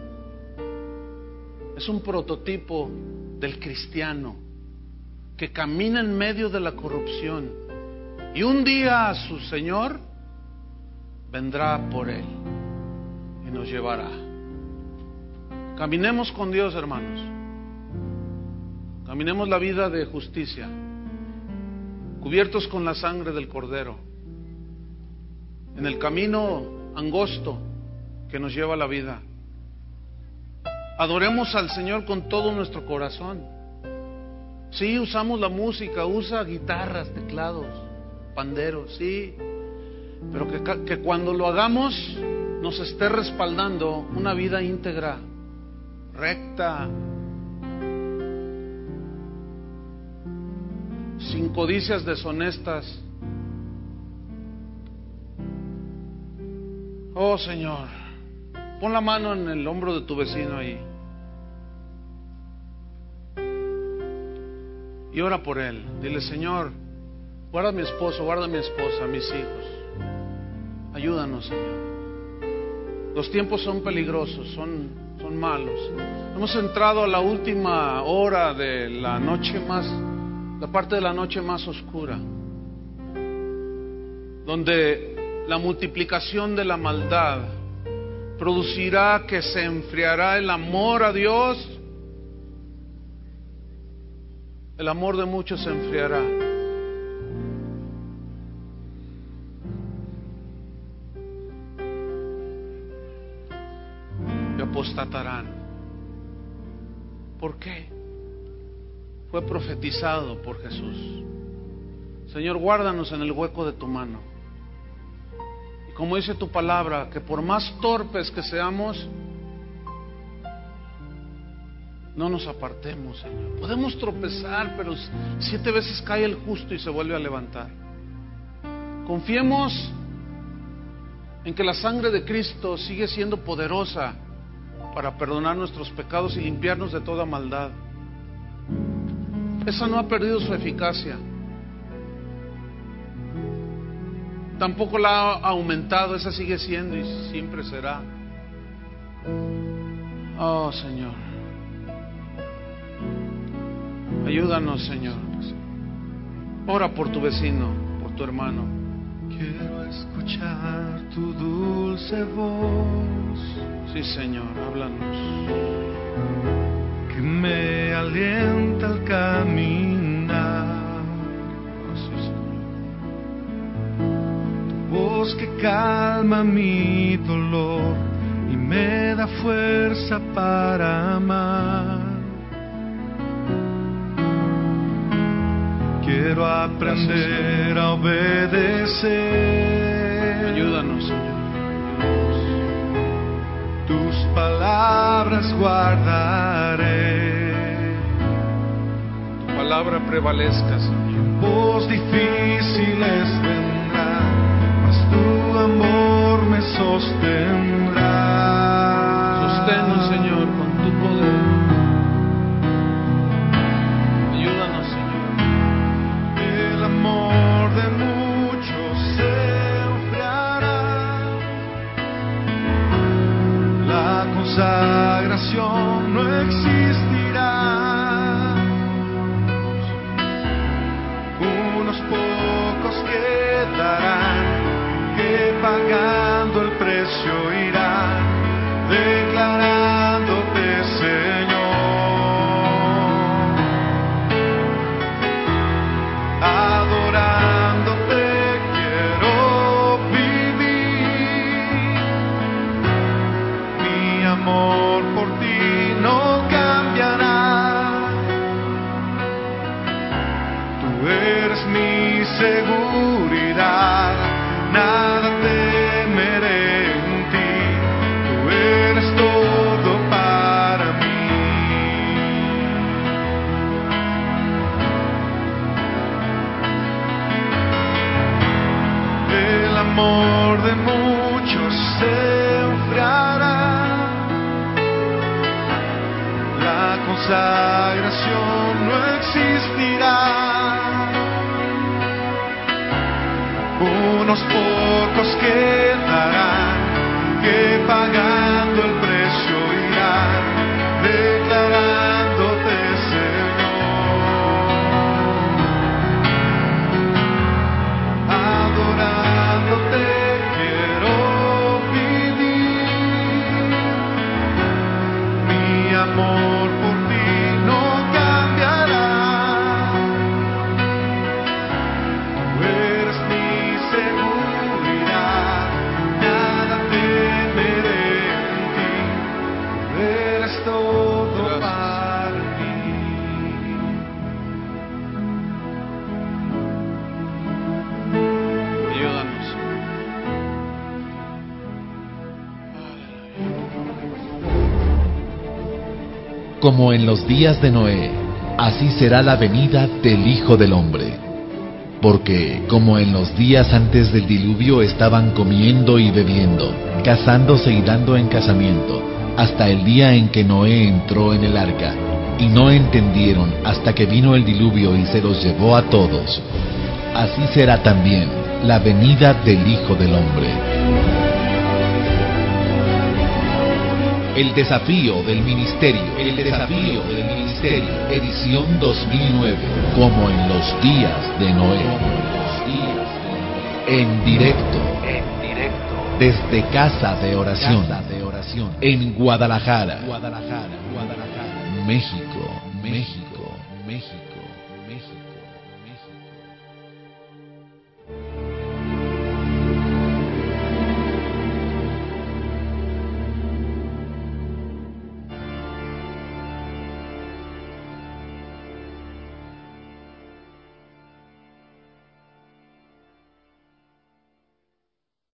Speaker 2: es un prototipo del cristiano que camina en medio de la corrupción, y un día su Señor vendrá por él y nos llevará. Caminemos con Dios, hermanos. Caminemos la vida de justicia, cubiertos con la sangre del Cordero, en el camino angosto que nos lleva a la vida. Adoremos al Señor con todo nuestro corazón. Sí, usamos la música, usa guitarras, teclados, panderos, sí, pero que, que cuando lo hagamos nos esté respaldando una vida íntegra, recta, sin codicias deshonestas. Oh Señor, pon la mano en el hombro de tu vecino ahí y ora por él. Dile: Señor, guarda a mi esposo, guarda a mi esposa, a mis hijos. Ayúdanos, Señor. Los tiempos son peligrosos, son, son malos. Hemos entrado a la última hora de la noche más, la parte de la noche más oscura, donde la multiplicación de la maldad producirá que se enfriará el amor a Dios. El amor de muchos se enfriará. Y apostatarán. ¿Por qué? Fue profetizado por Jesús. Señor, guárdanos en el hueco de tu mano. Y como dice tu palabra, que por más torpes que seamos, no nos apartemos, Señor. Podemos tropezar, pero siete veces cae el justo y se vuelve a levantar. Confiemos en que la sangre de Cristo sigue siendo poderosa para perdonar nuestros pecados y limpiarnos de toda maldad. Esa no ha perdido su eficacia. Tampoco la ha aumentado, esa sigue siendo y siempre será. Oh, Señor. Ayúdanos, Señor. Ora por tu vecino, por tu hermano.
Speaker 3: Quiero escuchar tu dulce voz.
Speaker 2: Sí, Señor, háblanos.
Speaker 3: Que me alienta al caminar.
Speaker 2: Oh, sí, Señor.
Speaker 3: Tu voz que calma mi dolor y me da fuerza para amar. Quiero aprender a obedecer.
Speaker 2: Ayúdanos, Señor.
Speaker 3: Tus palabras guardaré.
Speaker 2: Tu palabra prevalezca, Señor.
Speaker 3: Tiempos difíciles vendrán, mas tu amor me sostendrá.
Speaker 2: Sosténnos, Señor, con tu poder. Ayúdanos, Señor.
Speaker 3: El amor de muchos se enfriará. La consagración no existirá. Unos pocos quedarán que pagando el precio irán, declarándote Señor, adorándote quiero vivir. Mi amor por ti no cambiará. Tú eres mi seguridad, nada temeré en ti. Tú eres todo para mí. El amor de muchos se enfriará. La consagración no existirá. Unos pocos quedarán que pagando el precio irán, declarándote Señor, adorándote quiero vivir. Mi amor por ti no cambiará. Tú eres mi seguridad, nada temeré en ti. Tú eres todo para mí.
Speaker 2: Ayúdanos.
Speaker 1: Como en los días de Noé, así será la venida del Hijo del Hombre. Porque como en los días antes del diluvio estaban comiendo y bebiendo, casándose y dando en casamiento, hasta el día en que Noé entró en el arca, y no entendieron hasta que vino el diluvio y se los llevó a todos, así será también la venida del Hijo del Hombre. El desafío del ministerio. El desafío del ministerio. Edición dos mil nueve. Como en los días de Noé. En directo. En directo. Desde Casa de Oración. Casa de Oración. En Guadalajara. Guadalajara. Guadalajara. México. México. México.